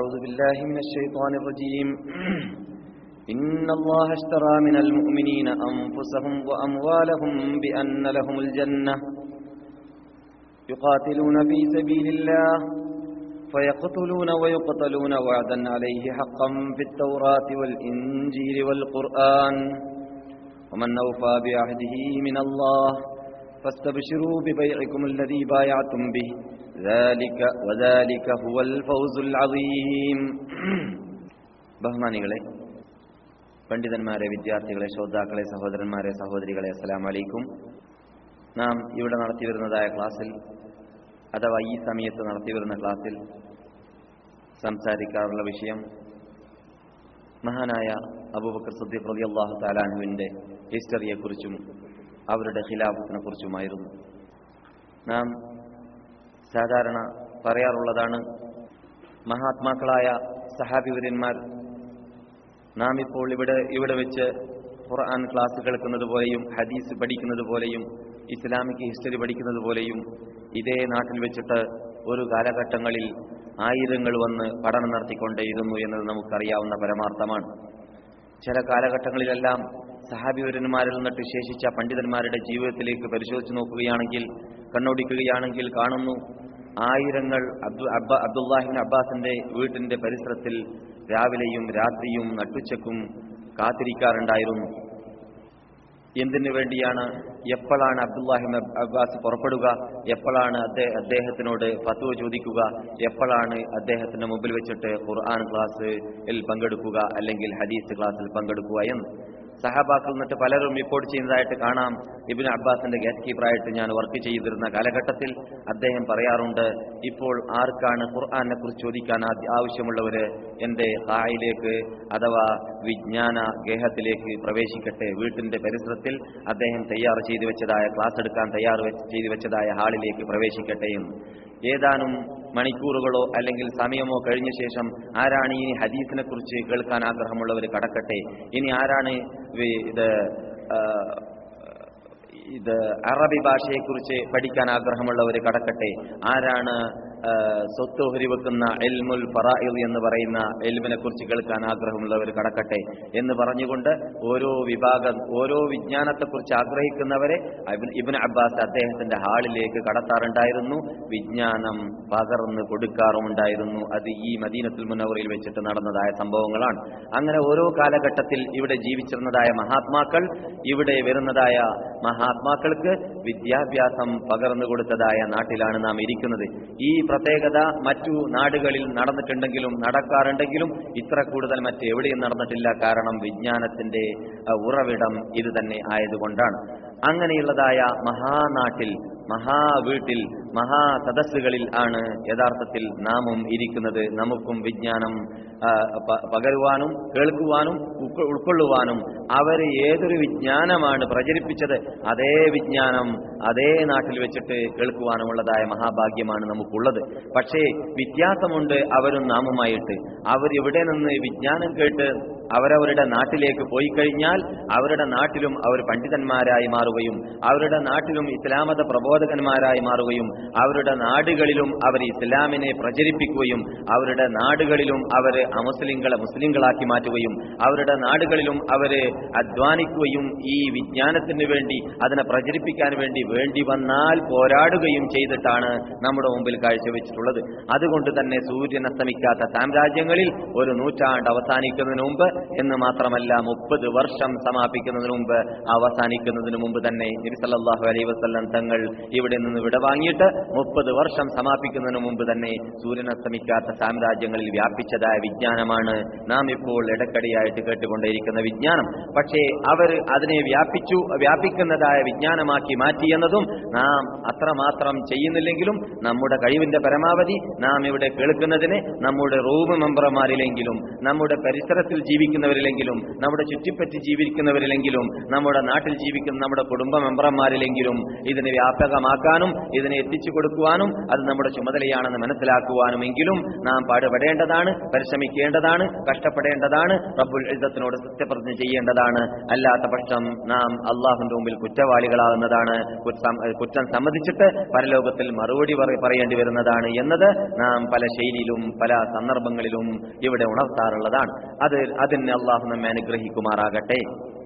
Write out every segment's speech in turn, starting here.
أعوذ بالله من الشيطان الرجيم إن الله اشترى من المؤمنين أنفسهم وأموالهم بأن لهم الجنة يقاتلون في سبيل الله فيقتلون ويقتلون وعدا عليه حقا في التوراة والإنجيل والقرآن ومن أوفى بعهده من الله فاستبشروا ببيعكم الذي بايعتم به وذلك هو الفوز العظيم. ബഹുമാനികളെ, പണ്ഡിതന്മാരെ, വിദ്യാർത്ഥികളെ, ശ്രോതാക്കളെ, സഹോദരന്മാരെ, സഹോദരികളെ, അസ്സലാമു അലൈക്കും. നാം ഇവിടെ നടത്തിവരുന്നതായ ക്ലാസ്സിൽ, അഥവാ ഈ സമയത്ത് നടത്തിവരുന്ന ക്ലാസ്സിൽ സംസാരിക്കാറുള്ള വിഷയം മഹാനായ അബൂബക്കർ സിദ്ദീഖ് റളിയല്ലാഹു തആല അൻഹുവിന്റെ ഹിസ്റ്ററിയെക്കുറിച്ചും അവരുടെ ഖിലാഫത്തിനെ കുറിച്ചുമായിരുന്നു. നാം സാധാരണ പറയാറുള്ളതാണ്, മഹാത്മാക്കളായ സഹാബിവര്യന്മാർ നാം ഇപ്പോൾ ഇവിടെ വെച്ച് ഖുർആൻ ക്ലാസ് കേൾക്കുന്നത് പോലെയും ഹദീസ് പഠിക്കുന്നത് പോലെയും ഇസ്ലാമിക് ഹിസ്റ്ററി പഠിക്കുന്നത് പോലെയും ഇതേ നാട്ടിൽ വെച്ചിട്ട് ഒരു കാലഘട്ടങ്ങളിൽ ആയിരങ്ങൾ വന്ന് പഠനം നടത്തിക്കൊണ്ടേയിരുന്നു എന്നത് നമുക്കറിയാവുന്ന പരമാർത്ഥമാണ്. ചില കാലഘട്ടങ്ങളിലെല്ലാം സഹാബിവര്യന്മാരിൽ നിന്നിട്ട് ശേഷിച്ച പണ്ഡിതന്മാരുടെ ജീവിതത്തിലേക്ക് പരിശോധിച്ച് നോക്കുകയാണെങ്കിൽ, കണ്ണോടിക്കുകയാണെങ്കിൽ കാണുന്നു, ആയിരങ്ങൾ അബ്ദുല്ലാഹിബ്നു അബ്ബാസിന്റെ വീട്ടിന്റെ പരിസരത്തിൽ രാവിലെയും രാത്രിയും നട്ടുച്ചക്കും കാത്തിരിക്കാറുണ്ടായിരുന്നു. എന്തിനു വേണ്ടിയാണ്? എപ്പോഴാണ് അബ്ദുല്ലാഹിബ്നു അബ്ബാസ് പുറപ്പെടുക, എപ്പോഴാണ് അദ്ദേഹത്തിനോട് ഫത്വ ചോദിക്കുക, എപ്പോഴാണ് അദ്ദേഹത്തിന്റെ മുമ്പിൽ വെച്ചിട്ട് ഖുർആൻ ക്ലാസ്സിൽ പങ്കെടുക്കുക അല്ലെങ്കിൽ ഹദീസ് ക്ലാസ്സിൽ പങ്കെടുക്കുക എന്ന് സഹാബാക്കൾ എന്നിട്ട് പലരും റിപ്പോർട്ട് ചെയ്യുന്നതായിട്ട് കാണാം. ഇബ്നു അബ്ബാസിന്റെ ഗേറ്റ് കീപ്പറായിട്ട് ഞാൻ വർക്ക് ചെയ്തിരുന്ന കാലഘട്ടത്തിൽ അദ്ദേഹം പറയാറുണ്ട്, ഇപ്പോൾ ആർക്കാണ് ഖുർആനെ കുറിച്ച് ചോദിക്കാൻ ആവശ്യമുള്ളവര് എന്റെ ഹായിലേക്ക് അഥവാ വിജ്ഞാന ഗേഹത്തിലേക്ക് പ്രവേശിക്കട്ടെ. വീട്ടിന്റെ പരിസരത്തിൽ അദ്ദേഹം തയ്യാർ ചെയ്തു വെച്ചതായ ക്ലാസ് എടുക്കാൻ ചെയ്തു വെച്ചതായ ഹാളിലേക്ക് പ്രവേശിക്കട്ടെ എന്ന്. ഏതാനും മണിക്കൂറുകളോ അല്ലെങ്കിൽ സമയമോ കഴിഞ്ഞ ശേഷം ആരാണ് ഇനി ഹദീസിനെ കുറിച്ച് കേൾക്കാൻ ആഗ്രഹമുള്ളവർ കടക്കട്ടെ, ഇനി ആരാണ് ഇത് അറബി ഭാഷയെക്കുറിച്ച് പഠിക്കാൻ ആഗ്രഹമുള്ളവർ കടക്കട്ടെ, ആരാണ് സ്വത്തോഹരി വെക്കുന്ന ഇൽമുൽ ഫറാഇദ് എന്ന് പറയുന്ന ഇൽമിനെ കുറിച്ച് കേൾക്കാൻ ആഗ്രഹമുള്ളവർ കടക്കട്ടെ എന്ന് പറഞ്ഞുകൊണ്ട് ഓരോ വിജ്ഞാനത്തെക്കുറിച്ച് ആഗ്രഹിക്കുന്നവരെ ഇബ്നു അബ്ബാസ് അദ്ദേഹത്തിന്റെ ഹാളിലേക്ക് കടത്താറുണ്ടായിരുന്നു, വിജ്ഞാനം പകർന്ന് കൊടുക്കാറുമുണ്ടായിരുന്നു. അത് ഈ മദീനത്തുൽ മുനവ്വറയിൽ വെച്ചിട്ട് നടന്നതായ സംഭവങ്ങളാണ്. അങ്ങനെ ഓരോ കാലഘട്ടത്തിൽ ഇവിടെ ജീവിച്ചിരുന്നതായ മഹാത്മാക്കൾ, ഇവിടെ വരുന്നതായ മഹാത്മാക്കൾക്ക് വിദ്യാഭ്യാസം പകർന്നു കൊടുത്തതായ നാട്ടിലാണ് നാം ഇരിക്കുന്നത്. ഈ പ്രത്യേകത മറ്റു നാടുകളിൽ നടന്നിട്ടുണ്ടെങ്കിലും നടക്കാറുണ്ടെങ്കിലും ഇത്ര കൂടുതൽ മറ്റെവിടെയും നടന്നിട്ടില്ല. കാരണം വിജ്ഞാനത്തിന്റെ ഉറവിടം ഇത് തന്നെ ആയതുകൊണ്ടാണ്. അങ്ങനെയുള്ളതായ മഹാനാട്ടിൽ, മഹാവീട്ടിൽ, മഹാസദസ്സുകളിൽ ആണ് യഥാർത്ഥത്തിൽ നാമും ഇരിക്കുന്നത്. നമുക്കും വിജ്ഞാനം പകരുവാനും കേൾക്കുവാനും ഉൾക്കൊള്ളുവാനും അവർ ഏതൊരു വിജ്ഞാനമാണ് പ്രചരിപ്പിച്ചത് അതേ വിജ്ഞാനം അതേ നാട്ടിൽ വെച്ചിട്ട് കേൾക്കുവാനുമുള്ളതായ മഹാഭാഗ്യമാണ് നമുക്കുള്ളത്. പക്ഷേ വ്യത്യാസമുണ്ട് അവരും നാമുമായിട്ട്. അവരിവിടെ നിന്ന് വിജ്ഞാനം കേട്ട് അവരവരുടെ നാട്ടിലേക്ക് പോയി കഴിഞ്ഞാൽ അവരുടെ നാട്ടിലും അവർ പണ്ഡിതന്മാരായി മാറുകയും അവരുടെ നാട്ടിലും ഇസ്ലാമത പ്രബോധകന്മാരായി മാറുകയും അവരുടെ നാടുകളിലും അവർ ഇസ്ലാമിനെ പ്രചരിപ്പിക്കുകയും അവരുടെ നാടുകളിലും അവർ അമുസ്ലിങ്ങളെ മുസ്ലിങ്ങളാക്കി മാറ്റുകയും അവരുടെ നാടുകളിലും അവര് അധ്വാനിക്കുകയും ഈ വിജ്ഞാനത്തിന് വേണ്ടി അതിനെ പ്രചരിപ്പിക്കാൻ വേണ്ടി വന്നാൽ പോരാടുകയും ചെയ്തിട്ടാണ് നമ്മുടെ മുമ്പിൽ കാഴ്ചവെച്ചിട്ടുള്ളത്. അതുകൊണ്ട് തന്നെ സൂര്യൻ അസ്തമിക്കാത്ത സാമ്രാജ്യങ്ങളിൽ ഒരു നൂറ്റാണ്ട് അവസാനിക്കുന്നതിന് മുമ്പ് എന്ന് മാത്രമല്ല 30 വർഷം സമാപിക്കുന്നതിന് മുമ്പ് അവസാനിക്കുന്നതിന് മുമ്പ് തന്നെ നബി സല്ലല്ലാഹു അലൈഹി വസല്ലം തങ്ങൾ ഇവിടെ നിന്ന് വിടവാങ്ങിയിട്ട് 30 വർഷം സമാപിക്കുന്നതിന് മുമ്പ് തന്നെ സൂര്യൻ അസ്തമിക്കാത്ത സാമ്രാജ്യങ്ങളിൽ വ്യാപിച്ചതായ വിജ്ഞാനമാണ് നാം ഇപ്പോൾ ഇടക്കടിയായിട്ട് കേട്ടുകൊണ്ടേയിരിക്കുന്ന വിജ്ഞാനം. പക്ഷേ അവർ അതിനെ വ്യാപിക്കുന്നതായ വിജ്ഞാനമാക്കി മാറ്റിയെന്നതും നാം അത്രമാത്രം ചെയ്യുന്നില്ലെങ്കിലും നമ്മുടെ കഴിവിന്റെ പരമാവധി നാം ഇവിടെ കേൾക്കുന്നതിന് നമ്മുടെ റൂം മെമ്പർമാരിലെങ്കിലും നമ്മുടെ പരിസരത്തിൽ ജീവിക്കുന്നവരിലെങ്കിലും നമ്മുടെ ചുറ്റിപ്പറ്റി ജീവിക്കുന്നവരിലെങ്കിലും നമ്മുടെ നാട്ടിൽ ജീവിക്കുന്ന നമ്മുടെ കുടുംബ മെമ്പർമാരിലെങ്കിലും ഇതിനെ വ്യാപകമാക്കാനും ഇതിനെ എത്തിച്ചു കൊടുക്കുവാനും അത് നമ്മുടെ ചുമതലയാണെന്ന് മനസ്സിലാക്കുവാനുമെങ്കിലും നാം പാടുപെടേണ്ടതാണ്, പരിശ്രമിക്കേണ്ടതാണ്, കഷ്ടപ്പെടേണ്ടതാണ്, റബ്ബുൽ ഇസ്സത്തിനോട് സത്യപ്രതിജ്ഞ ചെയ്യേണ്ടതാണ്. അല്ലാത്ത പക്ഷം നാം അള്ളാഹുവിന്റെ മുമ്പിൽ കുറ്റവാളികളാകുന്നതാണ്, കുറ്റം സമ്മതിച്ചിട്ട് പരലോകത്തിൽ മറുപടി പറയേണ്ടി വരുന്നതാണ് എന്നത് നാം പല ശൈലിയിലും പല സന്ദർഭങ്ങളിലും ഇവിടെ ഉണർത്താറുള്ളതാണ്. അതിന് അള്ളാഹു നമ്മെ അനുഗ്രഹിക്കുമാറാകട്ടെ.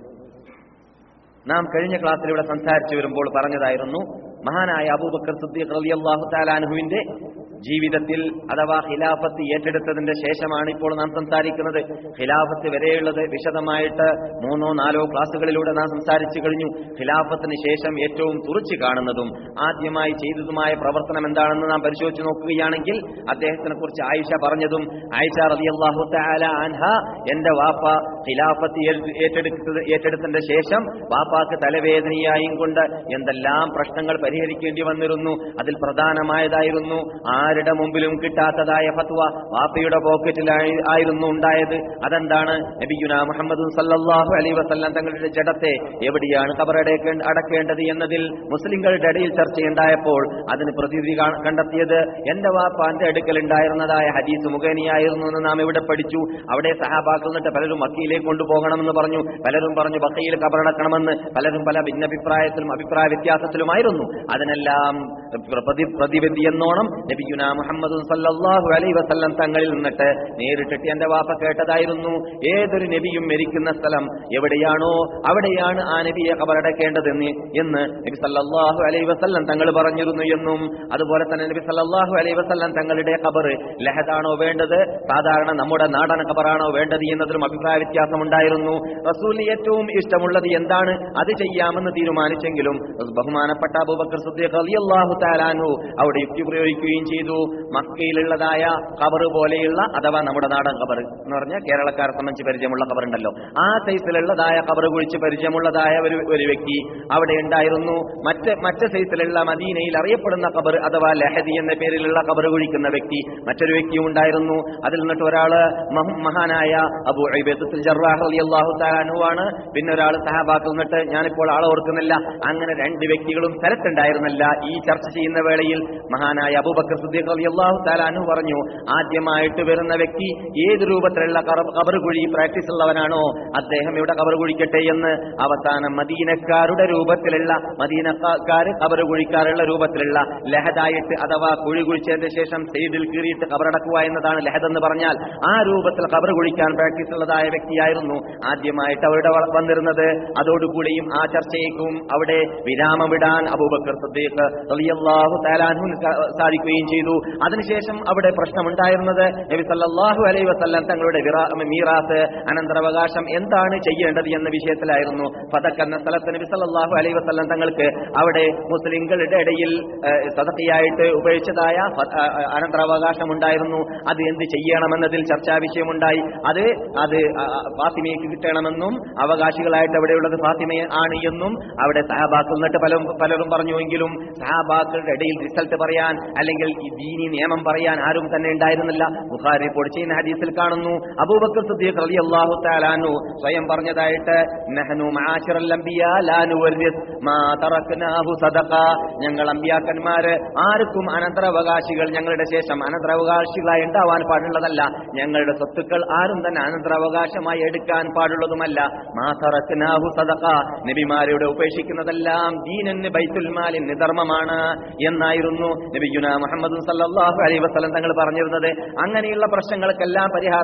നാം കഴിഞ്ഞ ക്ലാസ്സിൽ ഇവിടെ സംസാരിച്ചു വരുമ്പോൾ പറഞ്ഞതായിരുന്നു, മഹാനായ അബൂബക്കർ സിദ്ദീഖ് റളിയല്ലാഹു തആല അൻഹുവിന്റെ ജീവിതത്തിൽ അഥവാ ഖിലാഫത്ത് ഏറ്റെടുത്തതിന്റെ ശേഷമാണ് ഇപ്പോൾ നാം സംസാരിക്കുന്നത്. ഖിലാഫത്ത് വരെയുള്ളത് വിശദമായിട്ട് 3-4 ക്ലാസുകളിലൂടെ നാം സംസാരിച്ചു കഴിഞ്ഞു. ഖിലാഫത്തിന് ശേഷം ഏറ്റവും തുറച്ചു കാണുന്നതും ആദ്യമായി ചെയ്തതുമായ പ്രവർത്തനം എന്താണെന്ന് നാം പരിശോധിച്ച് നോക്കുകയാണെങ്കിൽ അദ്ദേഹത്തിനെ കുറിച്ച് ആയിഷ പറഞ്ഞതും, ആയിഷ റളിയല്ലാഹു തആല അൻഹ, എന്റെ വാപ്പ ഖിലാഫത്ത് ഏറ്റെടുത്തതിന്റെ ശേഷം വാപ്പാക്ക് തലവേദനയായും കൊണ്ട് എന്തെല്ലാം പ്രശ്നങ്ങൾ പരിഹരിക്കേണ്ടി വന്നിരുന്നു. അതിൽ പ്രധാനമായതായിരുന്നു ആരുടെ മുമ്പിലും കിട്ടാത്തതായ ഫത്വ വാപ്പയുടെ പോക്കറ്റിലായിരുന്നു ഉണ്ടായത്. അതെന്താണ്? നബിയുനാ മുഹമ്മദ് സല്ലല്ലാഹു അലൈഹി വസല്ലം തങ്ങളുടെ ജഡത്തെ എവിടെയാണ് അടക്കേണ്ടത് എന്നതിൽ മുസ്ലിങ്ങളുടെ ഇടയിൽ ചർച്ചയുണ്ടായപ്പോൾ അതിന് പ്രതിവിധി കണ്ടെത്തിയത് എന്റെ വാപ്പാന്റെ അടുക്കൽ ഉണ്ടായിരുന്നതായ ഹദീസ് മുഖേനയായിരുന്നു എന്ന് നാം ഇവിടെ പഠിച്ചു. അവിടെ സഹാബാക്കൾ എന്നിട്ട് പലരും മക്കയിലേക്ക് കൊണ്ടുപോകണമെന്ന് പറഞ്ഞു, പലരും പറഞ്ഞു ബഖയിൽ ഖബറടക്കണമെന്ന്, പലരും പല ഭിന്നഭിപ്രായത്തിലും അഭിപ്രായ വ്യത്യാസത്തിലുമായിരുന്നു. അതിനെല്ലാം പ്രതിവിധി എന്നോണം നബിയുനാ മുഹമ്മദ് സല്ലല്ലാഹു അലൈഹി വസല്ലം തങ്ങളിൽ നിന്നിട്ട് നേരിട്ടിട്ട് എന്റെ വാപ്പ കേട്ടതായിരുന്നു, ഏതൊരു നബിയും മരിക്കുന്ന സ്ഥലം എവിടെയാണോ അവിടെയാണ് ആ നബിയെ ഖബറടക്കേണ്ടതെന്ന് എന്ന് നബി സല്ലല്ലാഹു അലൈഹി വസല്ലം തങ്ങൾ പറഞ്ഞിരുന്നു എന്നും, അതുപോലെ തന്നെ നബി സല്ലല്ലാഹു അലൈഹി വസല്ലം തങ്ങളുടെ ഖബർ ലഹദാണോ വേണ്ടത്, സാധാരണ നമ്മുടെ നാടൻ ഖബറാണോ വേണ്ടത് എന്നതിലും അഭിപ്രായ വ്യത്യാസമുണ്ടായിരുന്നു. റസൂലിന് ഏറ്റവും ഇഷ്ടമുള്ളത് എന്താണ് അത് ചെയ്യാമെന്ന് തീരുമാനിച്ചെങ്കിലും ബഹുമാനപ്പെട്ട അബൂബക്കർ സിദ്ദീഖ് റളിയല്ലാഹു തആല അൻഹു അവിടെ യുക്തി പ്രയോഗിക്കുകയും ചെയ്തു. മക്കയിലുള്ളതായ ഖബർ പോലെയുള്ള അഥവാ നമ്മുടെ നാടൻ ഖബർ എന്ന് പറഞ്ഞാൽ കേരളക്കാരെ സംബന്ധിച്ച് പരിചയമുള്ള ഖബറുണ്ടല്ലോ, ആ സൈസിലുള്ളതായ ഖബർ കുഴിച്ച് പരിചയമുള്ളതായ ഒരു വ്യക്തി അവിടെ ഉണ്ടായിരുന്നു. മറ്റ് സൈസിലുള്ള മദീനയിൽ അറിയപ്പെടുന്ന ഖബർ അഥവാ ലഹദി എന്ന പേരിലുള്ള ഖബർ കുഴിക്കുന്ന വ്യക്തി മറ്റൊരു വ്യക്തിയും ഉണ്ടായിരുന്നു. അതിൽ നിന്നിട്ട് ഒരാള് മഹാനായ അബൂ ഉബൈദത്തുൽ ജർറാഹ് റളിയല്ലാഹു തആല അൻഹു ആണ്. പിന്നെ ഒരാൾ സഹാബാക്കൾ നിന്നിട്ട് ഞാനിപ്പോൾ ആളെ ഓർക്കുന്നില്ല. അങ്ങനെ 2 വ്യക്തികളും സ്ഥലത്തുണ്ടായിരുന്നില്ല. ഈ ചർച്ച ചെയ്യുന്ന വേളയിൽ മഹാനായ അബൂബക്കർ സിദ്ദീഖ് റളിയല്ലാഹു തആല അൻഹു പറഞ്ഞു, ആദ്യമായിട്ട് വരുന്ന വ്യക്തി ഏത് രൂപത്തിലുള്ള ഖബർ കുഴി പ്രാക്ടീസ് ഉള്ളവനാണോ അദ്ദേഹം ഇവിടെ ഖബർ കുഴിക്കട്ടെ എന്ന്. അവസാനം മദീനക്കാരുടെ രൂപത്തിലുള്ള മദീനക്കാര് ഖബർ കുഴിക്കാറുള്ള രൂപത്തിലുള്ള ലഹദായിട്ട് അഥവാ കുഴി കുഴിച്ചതിന് ശേഷം സൈഡിൽ കീറിയിട്ട് ഖബറടക്കുക എന്നതാണ് ലഹദ് എന്ന് പറഞ്ഞാൽ. ആ രൂപത്തിൽ ഖബർ കുഴിക്കാൻ പ്രാക്ടീസ് ഉള്ളതായ വ്യക്തിയായിരുന്നു ആദ്യമായിട്ട് അവിടെ വന്നിരുന്നത്. അതോടുകൂടിയും ആ ചർച്ചയ്ക്കും അവിടെ വിരാമമിടാൻ അബൂബക്കർ സിദ്ദീഖ് റളിയല്ലാഹു തആല അൻഹു സാധിക്കുകയും ചെയ്തു. അതിനുശേഷം അവിടെ പ്രശ്നമുണ്ടായിരുന്നത് നബി സല്ലല്ലാഹു അലൈഹി വസല്ലം തങ്ങളുടെ മീറാത്ത് അനന്തരാവകാശം എന്താണ് ചെയ്യേണ്ടത് എന്ന വിഷയത്തിലായിരുന്നു. ഫദഖ് എന്ന സ്ഥലത്ത് നബി സല്ലല്ലാഹു അലൈഹി വസല്ലം തങ്ങൾക്ക് അവിടെ മുസ്ലിങ്ങളുടെ ഇടയിൽ സദഖയായിട്ട് ഉപയോഗിച്ചതായ അനന്തരാവകാശം ഉണ്ടായിരുന്നു. അത് എന്ത് ചെയ്യണമെന്നതിൽ ചർച്ചാ വിഷയമുണ്ടായി. അത് ഫാത്തിമയ്ക്ക് കിട്ടണമെന്നും അവകാശികളായിട്ട് അവിടെയുള്ളത് ഫാത്തിമ ആണ് എന്നും അവിടെ സഹാബാക്കൾ എന്നിട്ട് പലരും പറഞ്ഞുവെങ്കിലും സഹാബാക്കളുടെ ഇടയിൽ റിസൾട്ട് പറയാൻ അല്ലെങ്കിൽ ഈ ദീനി നിയമം പറയാൻ ആരും തന്നെ ഉണ്ടായിരുന്നില്ല. ബുഖാരി റിപ്പോർട്ട് ചെയ്യുന്ന ഹദീസിൽ കാണുന്നു, അബൂബക്കർ സിദ്ദീഖ് റളിയല്ലാഹു തആല അൻഹു സ്വയം പറഞ്ഞതായിട്ട്, നഹ്നു മആശിറൽ അംബിയാ ലാ നുവരിസ് മാ തറക്നാഹു സദഖ, ഞങ്ങൾ അമ്പിയാക്കന്മാര് ആർക്കും അനന്തരാവകാശികൾ ഞങ്ങളുടെ ശേഷം അനന്തരാവകാശികളായി ഉണ്ടാവാൻ പാടുള്ളതല്ല, ഞങ്ങളുടെ സ്വത്തുക്കൾ ആരും തന്നെ അനന്തരാവകാശമായി എടുക്കാൻ പാടുള്ളതുമല്ല. മാ തറക്നാഹു സദഖ, നബിമാരുടെ ഉപേക്ഷിക്കുന്നതെല്ലാം ദീനന് ബൈത്തുൽ മാലിന് ധർമ്മമാണ് എന്നായിരുന്നു നബിയുനാ മുഹമ്മദ് സല്ലല്ലാഹു അലൈഹി വസല്ലം തങ്ങൾ പറഞ്ഞിരുന്നത്. അങ്ങനെയുള്ള പ്രശ്നങ്ങൾക്കെല്ലാം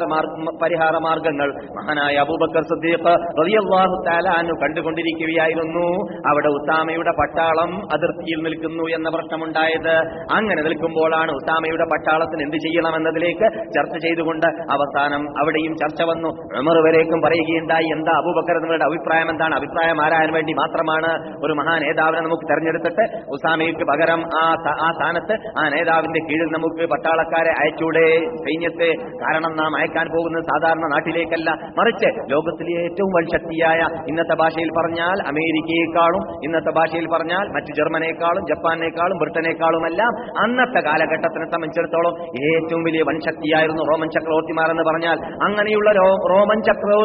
പരിഹാര മാർഗങ്ങൾ മഹാനായ അബൂബക്കർ സിദ്ദീഖ് റളിയല്ലാഹു തആല അൻഹു കണ്ടുകൊണ്ടിരിക്കുകയായിരുന്നു. അവിടെ ഉസാമയുടെ പട്ടാളം അതിർത്തിയിൽ നിൽക്കുന്നു എന്ന പ്രശ്നമുണ്ടായത്. അങ്ങനെ നിൽക്കുമ്പോഴാണ് ഉസാമയുടെ പട്ടാളത്തിന് എന്ത് ചെയ്യണമെന്നതിലേക്ക് ചർച്ച ചെയ്തുകൊണ്ട് അവസാനം അവിടെയും ചർച്ച വന്നു. ഉമർ വരേക്കും പറയുകയുണ്ടായി, എന്താ അബൂബക്കർ നിങ്ങളുടെ അഭിപ്രായം എന്താണ്? അഭിപ്രായം ആരാൻ വേണ്ടി മാത്രമാണ് ഒരു മഹാ നേതാവിനെ നമുക്ക് തെരഞ്ഞെടുത്തിട്ട് ഉസാമയ്ക്ക് പകരം ആ സ്ഥാനത്ത് ആ നേതാവിനെ ഒരാളിന്റെ കീഴിൽ നമുക്ക് പട്ടാളക്കാരെ അയച്ചൂടെ, സൈന്യത്തെ? കാരണം നാം അയക്കാൻ പോകുന്നത് സാധാരണ നാട്ടിലേക്കല്ല, മറിച്ച് ലോകത്തിലെ ഏറ്റവും വലിയ ശക്തിയായ, ഇന്നത്തെ ഭാഷയിൽ പറഞ്ഞാൽ അമേരിക്കയെക്കാളും, ഇന്നത്തെ ഭാഷയിൽ പറഞ്ഞാൽ മറ്റു ജർമ്മനേക്കാളും ജപ്പാനേക്കാളും ബ്രിട്ടനേക്കാളുമെല്ലാം അന്നത്തെ കാലഘട്ടത്തിനെ സംബന്ധിച്ചിടത്തോളം ഏറ്റവും വലിയ വൻശക്തിയായിരുന്നു റോമൻ ചക്രവർത്തിമാരെന്ന് പറഞ്ഞാൽ. അങ്ങനെയുള്ള റോമൻ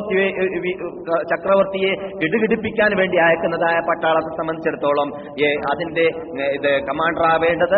ചക്രവർത്തിയെ കിടുകിടിപ്പിക്കാൻ വേണ്ടി അയക്കുന്നതായ പട്ടാളത്തെ സംബന്ധിച്ചിടത്തോളം അതിന്റെ കമാൻഡർ ആവേണ്ടത്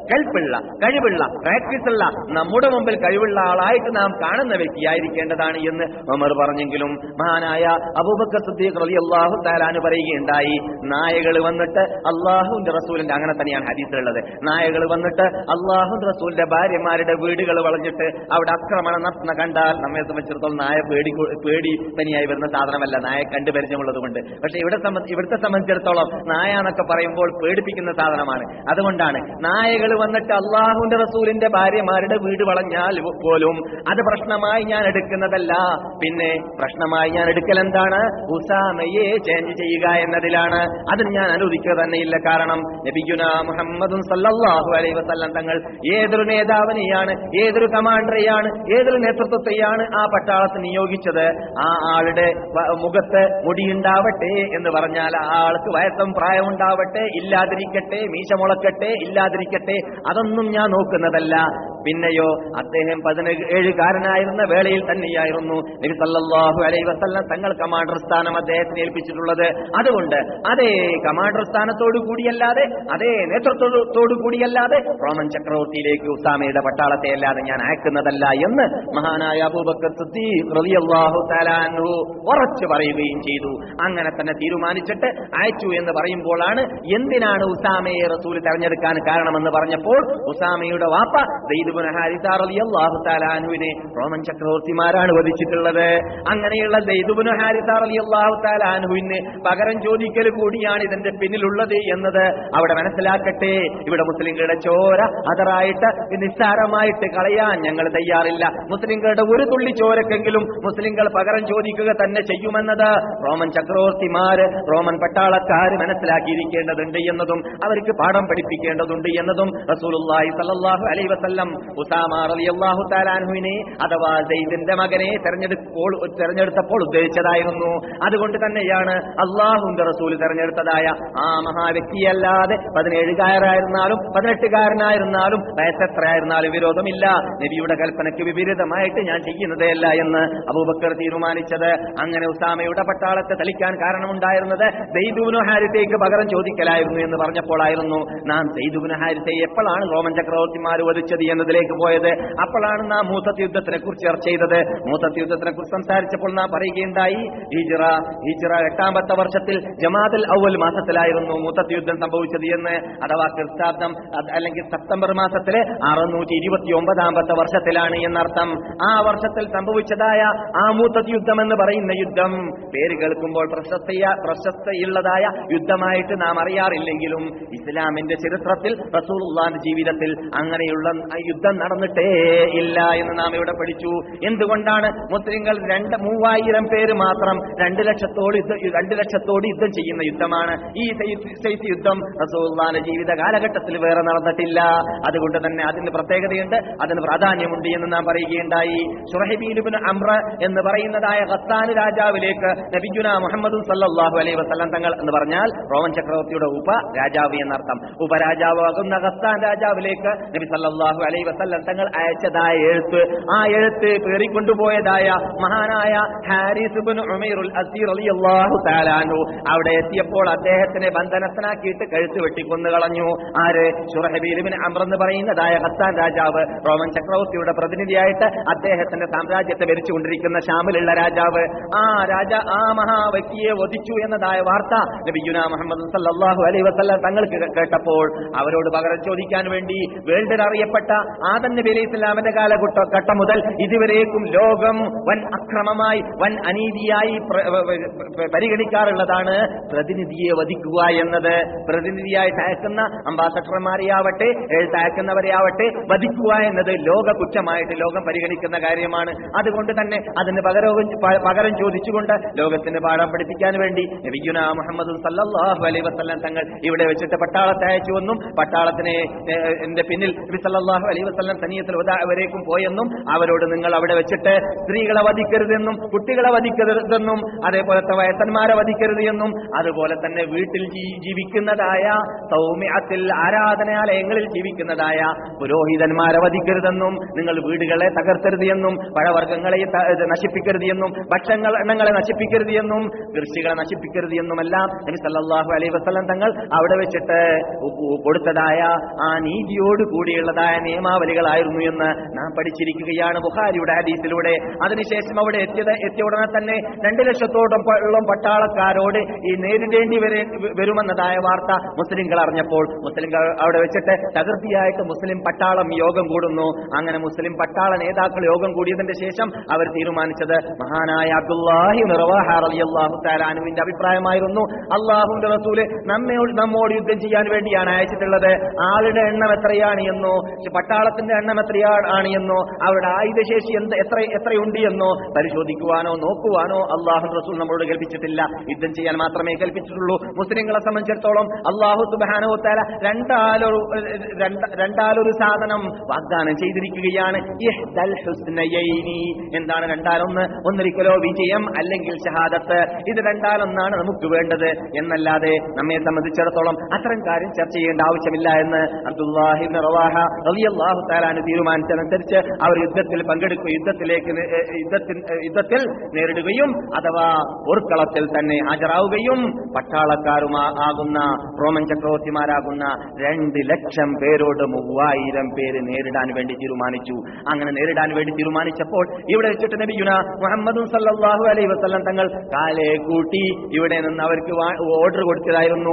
കഴിവുള്ള പ്രാക്ടീസ് ഉള്ള, നമ്മുടെ മുമ്പിൽ കഴിവുള്ള ആളായിട്ട് നാം കാണുന്ന വ്യക്തിയായിരിക്കേണ്ടതാണ് എന്ന് ഉമർ പറഞ്ഞെങ്കിലും മഹാനായ അബൂബക്കർ സിദ്ദീഖ് റളിയല്ലാഹു തആല അൻഹു പറയുകയുണ്ടായി, നായകൾ വന്നിട്ട് അല്ലാഹുവിന്റെ റസൂലിന്റെ, അങ്ങനെ തന്നെയാണ് ഹദീസിലുള്ളത്, നായകൾ വന്നിട്ട് അല്ലാഹുവിന്റെ റസൂലിന്റെ ഭാര്യമാരുടെ വീടുകൾ വളഞ്ഞിട്ട് അവിടെ ആക്രമണം നടത്തുന്ന കണ്ടാൽ നമ്മെ സംബന്ധിച്ചിടത്തോളം നായ പേടി തനിയായി വരുന്ന സാധനമല്ല, നായ കണ്ടു പരിചയമുള്ളത് കൊണ്ട്. പക്ഷെ ഇവിടുത്തെ സംബന്ധിച്ചിടത്തോളം നായ എന്നൊക്കെ പറയുമ്പോൾ പേടിപ്പിക്കുന്ന സാധനമാണ്. അതുകൊണ്ടാണ് നായകൾ വന്നിട്ട് അല്ലാഹുവിന്റെ റസൂലിന്റെ ഭാര്യമാരുടെ വീട് വളഞ്ഞാൽ പോലും അത് പ്രശ്നമായി ഞാൻ എടുക്കുന്നതല്ല. പിന്നെ പ്രശ്നമായി ഞാൻ എടുക്കൽ എന്താണ്? ഉസാമയെ ചേഞ്ച് ചെയ്യുക എന്നതിലാണ്. അതിന് ഞാൻ അനുവദിക്കുക തന്നെയില്ല. കാരണം നബിയുനാ മുഹമ്മദും സല്ലല്ലാഹു അലൈഹി വസല്ലം തങ്ങൾ ഏതൊരു നേതാവിനെയാണ്, ഏതൊരു കമാൻഡറെയാണ്, ഏതൊരു നേതൃത്വത്തെയാണ് ആ പട്ടാളത്തിൽ നിയോഗിച്ചത്, ആ ആളുടെ മുഖത്ത് മുടിയുണ്ടാവട്ടെ എന്ന് പറഞ്ഞാൽ ആ ആൾക്ക് വയസ്സും പ്രായമുണ്ടാവട്ടെ, ഇല്ലാതിരിക്കട്ടെ, മീശ മുളക്കട്ടെ, ഇല്ലാതിരിക്കട്ടെ, അതൊന്നും ഞാൻ നോക്കുന്നതല്ല. പിന്നെയോ അദ്ദേഹം 17കാരനായിരുന്ന വേളയിൽ തന്നെയായിരുന്നു നബി സല്ലല്ലാഹു അലൈഹി വസല്ലം തങ്ങൾ കമാൻഡർ സ്ഥാനം അദ്ദേഹത്തിന് ഏൽപ്പിച്ചിട്ടുള്ളത്. അതുകൊണ്ട് അതേ കമാൻഡർ സ്ഥാനത്തോടു കൂടിയല്ലാതെ, അതേ നേതൃത്വത്തോടു കൂടിയല്ലാതെ റോമൻ ചക്രവർത്തിയിലേക്ക് ഉസാമയുടെ പട്ടാളത്തെ അല്ലാതെ ഞാൻ അയക്കുന്നതല്ല എന്ന് മഹാനായ അബൂബക്കർ സിദ്ദീഖ് റളിയല്ലാഹു തആല അൻഹു ഉറച്ചു പറയുകയും ചെയ്തു. അങ്ങനെ തന്നെ തീരുമാനിച്ചിട്ട് അയച്ചു എന്ന് പറയുമ്പോഴാണ് എന്തിനാണ് ഉസാമയെ റസൂൽ തെരഞ്ഞെടുക്കാൻ കാരണമെന്ന് പറഞ്ഞപ്പോൾ ഉസാമയുടെ വാപ്പ സയ്യിദ് ഇബ്നു ഹാരിസ റളിയല്ലാഹു തആല അൻഹുവിനെ റോമൻ ചക്രവർത്തിമാരാണ് വധിച്ചിട്ടുള്ളത്. അങ്ങനെയുള്ള സയ്യിദ് ഇബ്നു ഹാരിസ റളിയല്ലാഹു തആല അൻഹുവിന് പകരം ചോദിക്കൽ കൂടിയാണ് ഇതിന്റെ പിന്നിലുള്ളത് എന്നത് അവിടെ മനസ്സിലാക്കട്ടെ. ഇവിടെ മുസ്ലിങ്ങളുടെ ചോര അതറായിട്ട് നിസ്സാരമായിട്ട് കളയാൻ ഞങ്ങൾ തയ്യാറില്ല. മുസ്ലിങ്ങളുടെ ഒരു തുള്ളി ചോരക്കെങ്കിലും മുസ്ലിങ്ങൾ പകരം ചോദിക്കുക തന്നെ ചെയ്യുമെന്നത് റോമൻ ചക്രവർത്തിമാര്, റോമൻ പട്ടാളക്കാര് മനസ്സിലാക്കിയിരിക്കേണ്ടതുണ്ട് എന്നതും അവർക്ക് പാഠം പഠിപ്പിക്കേണ്ടതുണ്ട് എന്നതും റസൂലുള്ളാഹി സ്വല്ലല്ലാഹു അലൈഹി വസല്ലം ഉസാമ റളിയല്ലാഹു തആല അൻഹുവിനെ അഥവാ സയ്യിദിന്റെ മകനെ തെരഞ്ഞെടുത്തപ്പോൾ ഉദ്ദേശിച്ചതായിരുന്നു. അതുകൊണ്ട് തന്നെയാണ് അല്ലാഹുവിന്റെ റസൂൽ തെരഞ്ഞെടുത്തതായ ആ മഹാവ്യക്തിയല്ലാതെ 17കാരനായിരുന്നാലും 18കാരനായിരുന്നാലും വയസ്സെത്രയായിരുന്നാലും വിരോധമില്ല, നബിയുടെ കൽപ്പനയ്ക്ക് വിപരീതമായിട്ട് ഞാൻ ചെയ്യുന്നതേയല്ല എന്ന് അബൂബക്കർ തീരുമാനിച്ചത്. അങ്ങനെ ഉസാമയുടെ പട്ടാളത്തെ തളിക്കാൻ കാരണമുണ്ടായിരുന്നത് സയ്യിദ് ഇബ്നു ഹാരിസയ്ക്ക് പകരം ചോദിക്കലായിരുന്നു എന്ന് പറഞ്ഞപ്പോഴായിരുന്നു നാം സയ്യിദ് ഇബ്നു ഹാരിസയെ എപ്പോഴാണ് റോമൻ ചക്രവർത്തിമാർ വധിച്ചത് എന്നതിലേക്ക് പോയത്. അപ്പോഴാണ് നാം മൂത്തത്ത് യുദ്ധത്തിനെ കുറിച്ച് ചർച്ച ചെയ്തത്. മൂത്തത്ത് യുദ്ധത്തിനെ കുറിച്ച് സംസാരിച്ചപ്പോൾ നാം പറയുകയുണ്ടായി, ഹിജ്റ 8ാമത്തെ വർഷത്തിൽ ജമാദുൽ അവ്വൽ മാസത്തിലായിരുന്നു മൂത്തത്ത് യുദ്ധം സംഭവിച്ചത് എന്ന്. അഥവാ ക്രിസ്താബ്ദം അല്ലെങ്കിൽ സെപ്റ്റംബർ മാസത്തിലെ 629ാമത്തെ വർഷത്തിലാണ് എന്നർത്ഥം. ആ വർഷത്തിൽ സംഭവിച്ചതായ ആ മൂത്തത്ത് യുദ്ധം എന്ന് പറയുന്ന യുദ്ധം പേര് കേൾക്കുമ്പോൾ പ്രശസ്തിയുള്ളതായ യുദ്ധമായിട്ട് നാം അറിയാറില്ലെങ്കിലും ഇസ്ലാമിന്റെ ചരിത്രത്തിൽ റസൂലുള്ളാഹിന്റെ ജീവിതത്തിൽ അങ്ങനെയുള്ള യുദ്ധം നടന്നിട്ടേ ഇല്ല എന്ന് നാം ഇവിടെ പഠിച്ചു. എന്തുകൊണ്ടാണ്? മുസ്ലിങ്ങൾ 3000 പേര് മാത്രം 2 ലക്ഷത്തോട് യുദ്ധം ചെയ്യുന്ന യുദ്ധമാണ് ഈ സൈഫ് യുദ്ധം. റസൂലുള്ളാഹിന്റെ ജീവിത കാലഘട്ടത്തിൽ വേറെ നടന്നിട്ടില്ല. അതുകൊണ്ട് തന്നെ അതിന് പ്രത്യേകതയുണ്ട്, അതിന് പ്രാധാന്യമുണ്ട് എന്ന് നാം പറയുകയുണ്ടായി. ശുറൈബീൽ ഇബ്നു അംറ എന്ന് പറയുന്നതായ ഖസ്സാൻ രാജാവിലേക്ക് നബിയുനാ മുഹമ്മദ് സല്ലല്ലാഹു അലൈഹി വസല്ലം തങ്ങൾ എന്ന് പറഞ്ഞാൽ റോമൻ ചക്രവർത്തിയുടെ ഉപരാജാവ് എന്നർത്ഥം. ഉപരാജാവാകുന്ന ഖസ്സാൻ രാജാവിലേക്ക് നബി സല്ലല്ലാഹു അലൈഹി വസല്ലം തങ്ങൾ അയച്ചതായ എഴുത്ത്, ആ എഴുത്ത് പേറിക്കൊണ്ടുപോയതായ മഹാനായ ഹാരിസ് ഇബ്നു ഉമൈറുൽ അസീ റളിയല്ലാഹു തആല അൻഹു അവിടെ എത്തിയപ്പോൾ അദ്ദേഹത്തിനെ ബന്ധനസ്ഥനാക്കിയിട്ട് കഴുത്ത് വെട്ടിക്കൊന്നു കളഞ്ഞു. ആര്? ശുറൈബീൽ ഇബ്നു അംർ എന്ന് പറയുന്നതായ ഖസ്സാൻ രാജാവ്, റോമൻ ചക്രവർത്തിയുടെ പ്രതിനിധിയായിട്ട് അദ്ദേഹത്തിന്റെ സാമ്രാജ്യത്തെ ഭരിച്ചുകൊണ്ടിരിക്കുന്ന ഷാമിലുള്ള രാജാവ്. ആ മഹാ വ്യക്തിയെ വധിച്ചു എന്നതായ വാർത്ത നബിയുനാ മുഹമ്മദ് സല്ലല്ലാഹു അലൈഹി വസല്ലം തങ്ങൾക്ക് കേട്ടപ്പോൾ അവരോട് പകരം ചോദിക്കാൻ വേണ്ടി വേൾഡിൽ അറിയപ്പെട്ട ആദം നബി അലൈഹി ഇസ്ലാമിന്റെ കാലഘട്ടം മുതൽ ഇതുവരേക്കും ലോകം വൻ അക്രമമായി വൻ അനീതിയായി പരിഗണിക്കാറുള്ളതാണ് പ്രതിനിധിയെ വധിക്കുക എന്നത്. പ്രതിനിധിയായി തയക്കുന്ന അംബാസഡർമാരെയാവട്ടെ തയക്കുന്നവരെയാവട്ടെ വധിക്കുക എന്നത് ലോക കുറ്റമായിട്ട് ലോകം പരിഗണിക്കുന്ന കാര്യമാണ്. അതുകൊണ്ട് തന്നെ അതിന് പകരം ചോദിച്ചുകൊണ്ട് ലോകത്തിന് പാഠം പഠിപ്പിക്കാൻ വേണ്ടി നബിയുനാ മുഹമ്മദ് സല്ലല്ലാഹു അലൈഹി വസല്ലം തങ്ങൾ ഇവിടെ വെച്ചിട്ട് പട്ടാളത്തെ അയച്ചു എന്നും പട്ടാളത്തിനെ എന്റെ പിന്നിൽ നബി സല്ലല്ലാഹു അലൈഹി വസല്ലം തനിയത്തുൽ വദാ വരേക്കും പോയെന്നും അവരോട് നിങ്ങൾ അവിടെ വെച്ചിട്ട് സ്ത്രീകളെ വധിക്കരുതെന്നും കുട്ടികളെ വധിക്കരുതെന്നും അതേപോലത്തെ വയസ്സന്മാരെ വധിക്കരുത് എന്നും അതുപോലെ തന്നെ വീട്ടിൽ ജീവിക്കുന്നതായ സൗമ്യത്തിൽ ആരാധനാലയങ്ങളിൽ ജീവിക്കുന്നതായ പുരോഹിതന്മാരെ വധിക്കരുതെന്നും നിങ്ങൾ വീടുകളെ തകർത്തരുത് എന്നും പഴവർഗ്ഗങ്ങളെ നശിപ്പിക്കരുത് എന്നും ഭക്ഷണങ്ങളെ നശിപ്പിക്കരുത് എന്നും കൃഷികളെ നശിപ്പിക്കരുത് എന്നുമെല്ലാം നബി സല്ലല്ലാഹു അലൈഹി വസല്ലം തങ്ങൾ അവിടെ വെച്ചിട്ട് കൊടുത്തതായ ആ നീതിയോട് കൂടിയുള്ളതായ നിയമാവലികളായിരുന്നു എന്ന് നാം പഠിച്ചിരിക്കുകയാണ് ബുഖാരിയുടെ ഹദീസിലൂടെ. അതിനുശേഷം അവിടെ എത്തിയ ഉടനെ തന്നെ 2 ലക്ഷത്തോളം പട്ടാളക്കാരോട് ഈ നേരിടേണ്ടി വരുമെന്നതായ വാർത്ത മുസ്ലിംകൾ അറിഞ്ഞപ്പോൾ മുസ്ലിംകൾ അവിടെ വെച്ചിട്ട് തകൃതിയായിട്ട് മുസ്ലിം പട്ടാളം യോഗം കൂടുന്നു. അങ്ങനെ മുസ്ലിം പട്ടാള നേതാക്കൾ യോഗം കൂടിയതിന്റെ ശേഷം അവർ തീരുമാനിച്ചത് മഹാനായ അബ്ദുല്ലാഹി ഇബ്നു റവാഹ റളിയല്ലാഹു തആല അൻഹുവിന്റെ അഭിപ്രായമായിരുന്നു, അല്ലാഹുവിന്റെ റസൂൽ നമ്മോട് യുദ്ധം ചെയ്യാൻ വേണ്ടിയാണ് അയച്ചിട്ടുള്ളത്. ആളുടെ എണ്ണം എത്രയാണ് എന്നോ പട്ടാളത്തിന്റെ എണ്ണം എത്രയാണ് എന്നോ അവരുടെ ആയുധശേഷി എത്രയുണ്ട് എന്നോ പരിശോധിക്കുവാനോ നോക്കുവാനോ അല്ലാഹു റസൂൽ നമ്മളോട് കൽപ്പിച്ചിട്ടില്ല. യുദ്ധം ചെയ്യാൻ മാത്രമേ കൽപ്പിച്ചിട്ടുള്ളൂ. മുസ്ലിങ്ങളെ സംബന്ധിച്ചിടത്തോളം അല്ലാഹു സുബ്ഹാനഹു വ തആല രണ്ടാലൊരു സാധനം വാഗ്ദാനം ചെയ്തിരിക്കുകയാണ്. ഇഹ്ദൽ ഹുസ്നയൈനി, എന്താണ് രണ്ടാലൊന്ന്? ഒന്നിരിക്കലോ വിജയം അല്ലെങ്കിൽ ഷഹാദത്ത്. ഇത് രണ്ടാലൊന്നാണ് നമുക്ക് വേണ്ടത് എന്നല്ലാതെ നമ്മെ സംബന്ധിച്ചിടത്തോളം അത്തരം കാര്യം ചർച്ച ചെയ്യേണ്ട ആവശ്യമില്ല എന്ന് അബ്ദുല്ലാഹി ഇബ്നു റവാഹ റളിയല്ലാഹു തആല അൻഹു തീരുമാനിച്ചതനുസരിച്ച് അവർ യുദ്ധത്തിൽ പങ്കെടുക്കുകയും യുദ്ധത്തിൽ നേരിടുകയും അഥവാ പോർക്കളത്തിൽ തന്നെ ഹാജരാവുകയും പട്ടാളക്കാരുമാകുന്ന റോമൻ ചക്രവർത്തിമാരാകുന്ന 2 ലക്ഷം പേരോട് 3000 പേര് നേരിടാൻ വേണ്ടി തീരുമാനിച്ചു. അങ്ങനെ നേരിടാൻ വേണ്ടി തീരുമാനിച്ചപ്പോൾ ഇവിടെ വെച്ചിട്ട് നബിയുനാ മുഹമ്മദ് സല്ലല്ലാഹു അലൈഹി വസല്ലം തങ്ങൾ കാലേ കൂട്ടി ഇവിടെ നിന്ന് അവർക്ക് ഓർഡർ കൊടുത്തതായിരുന്നു.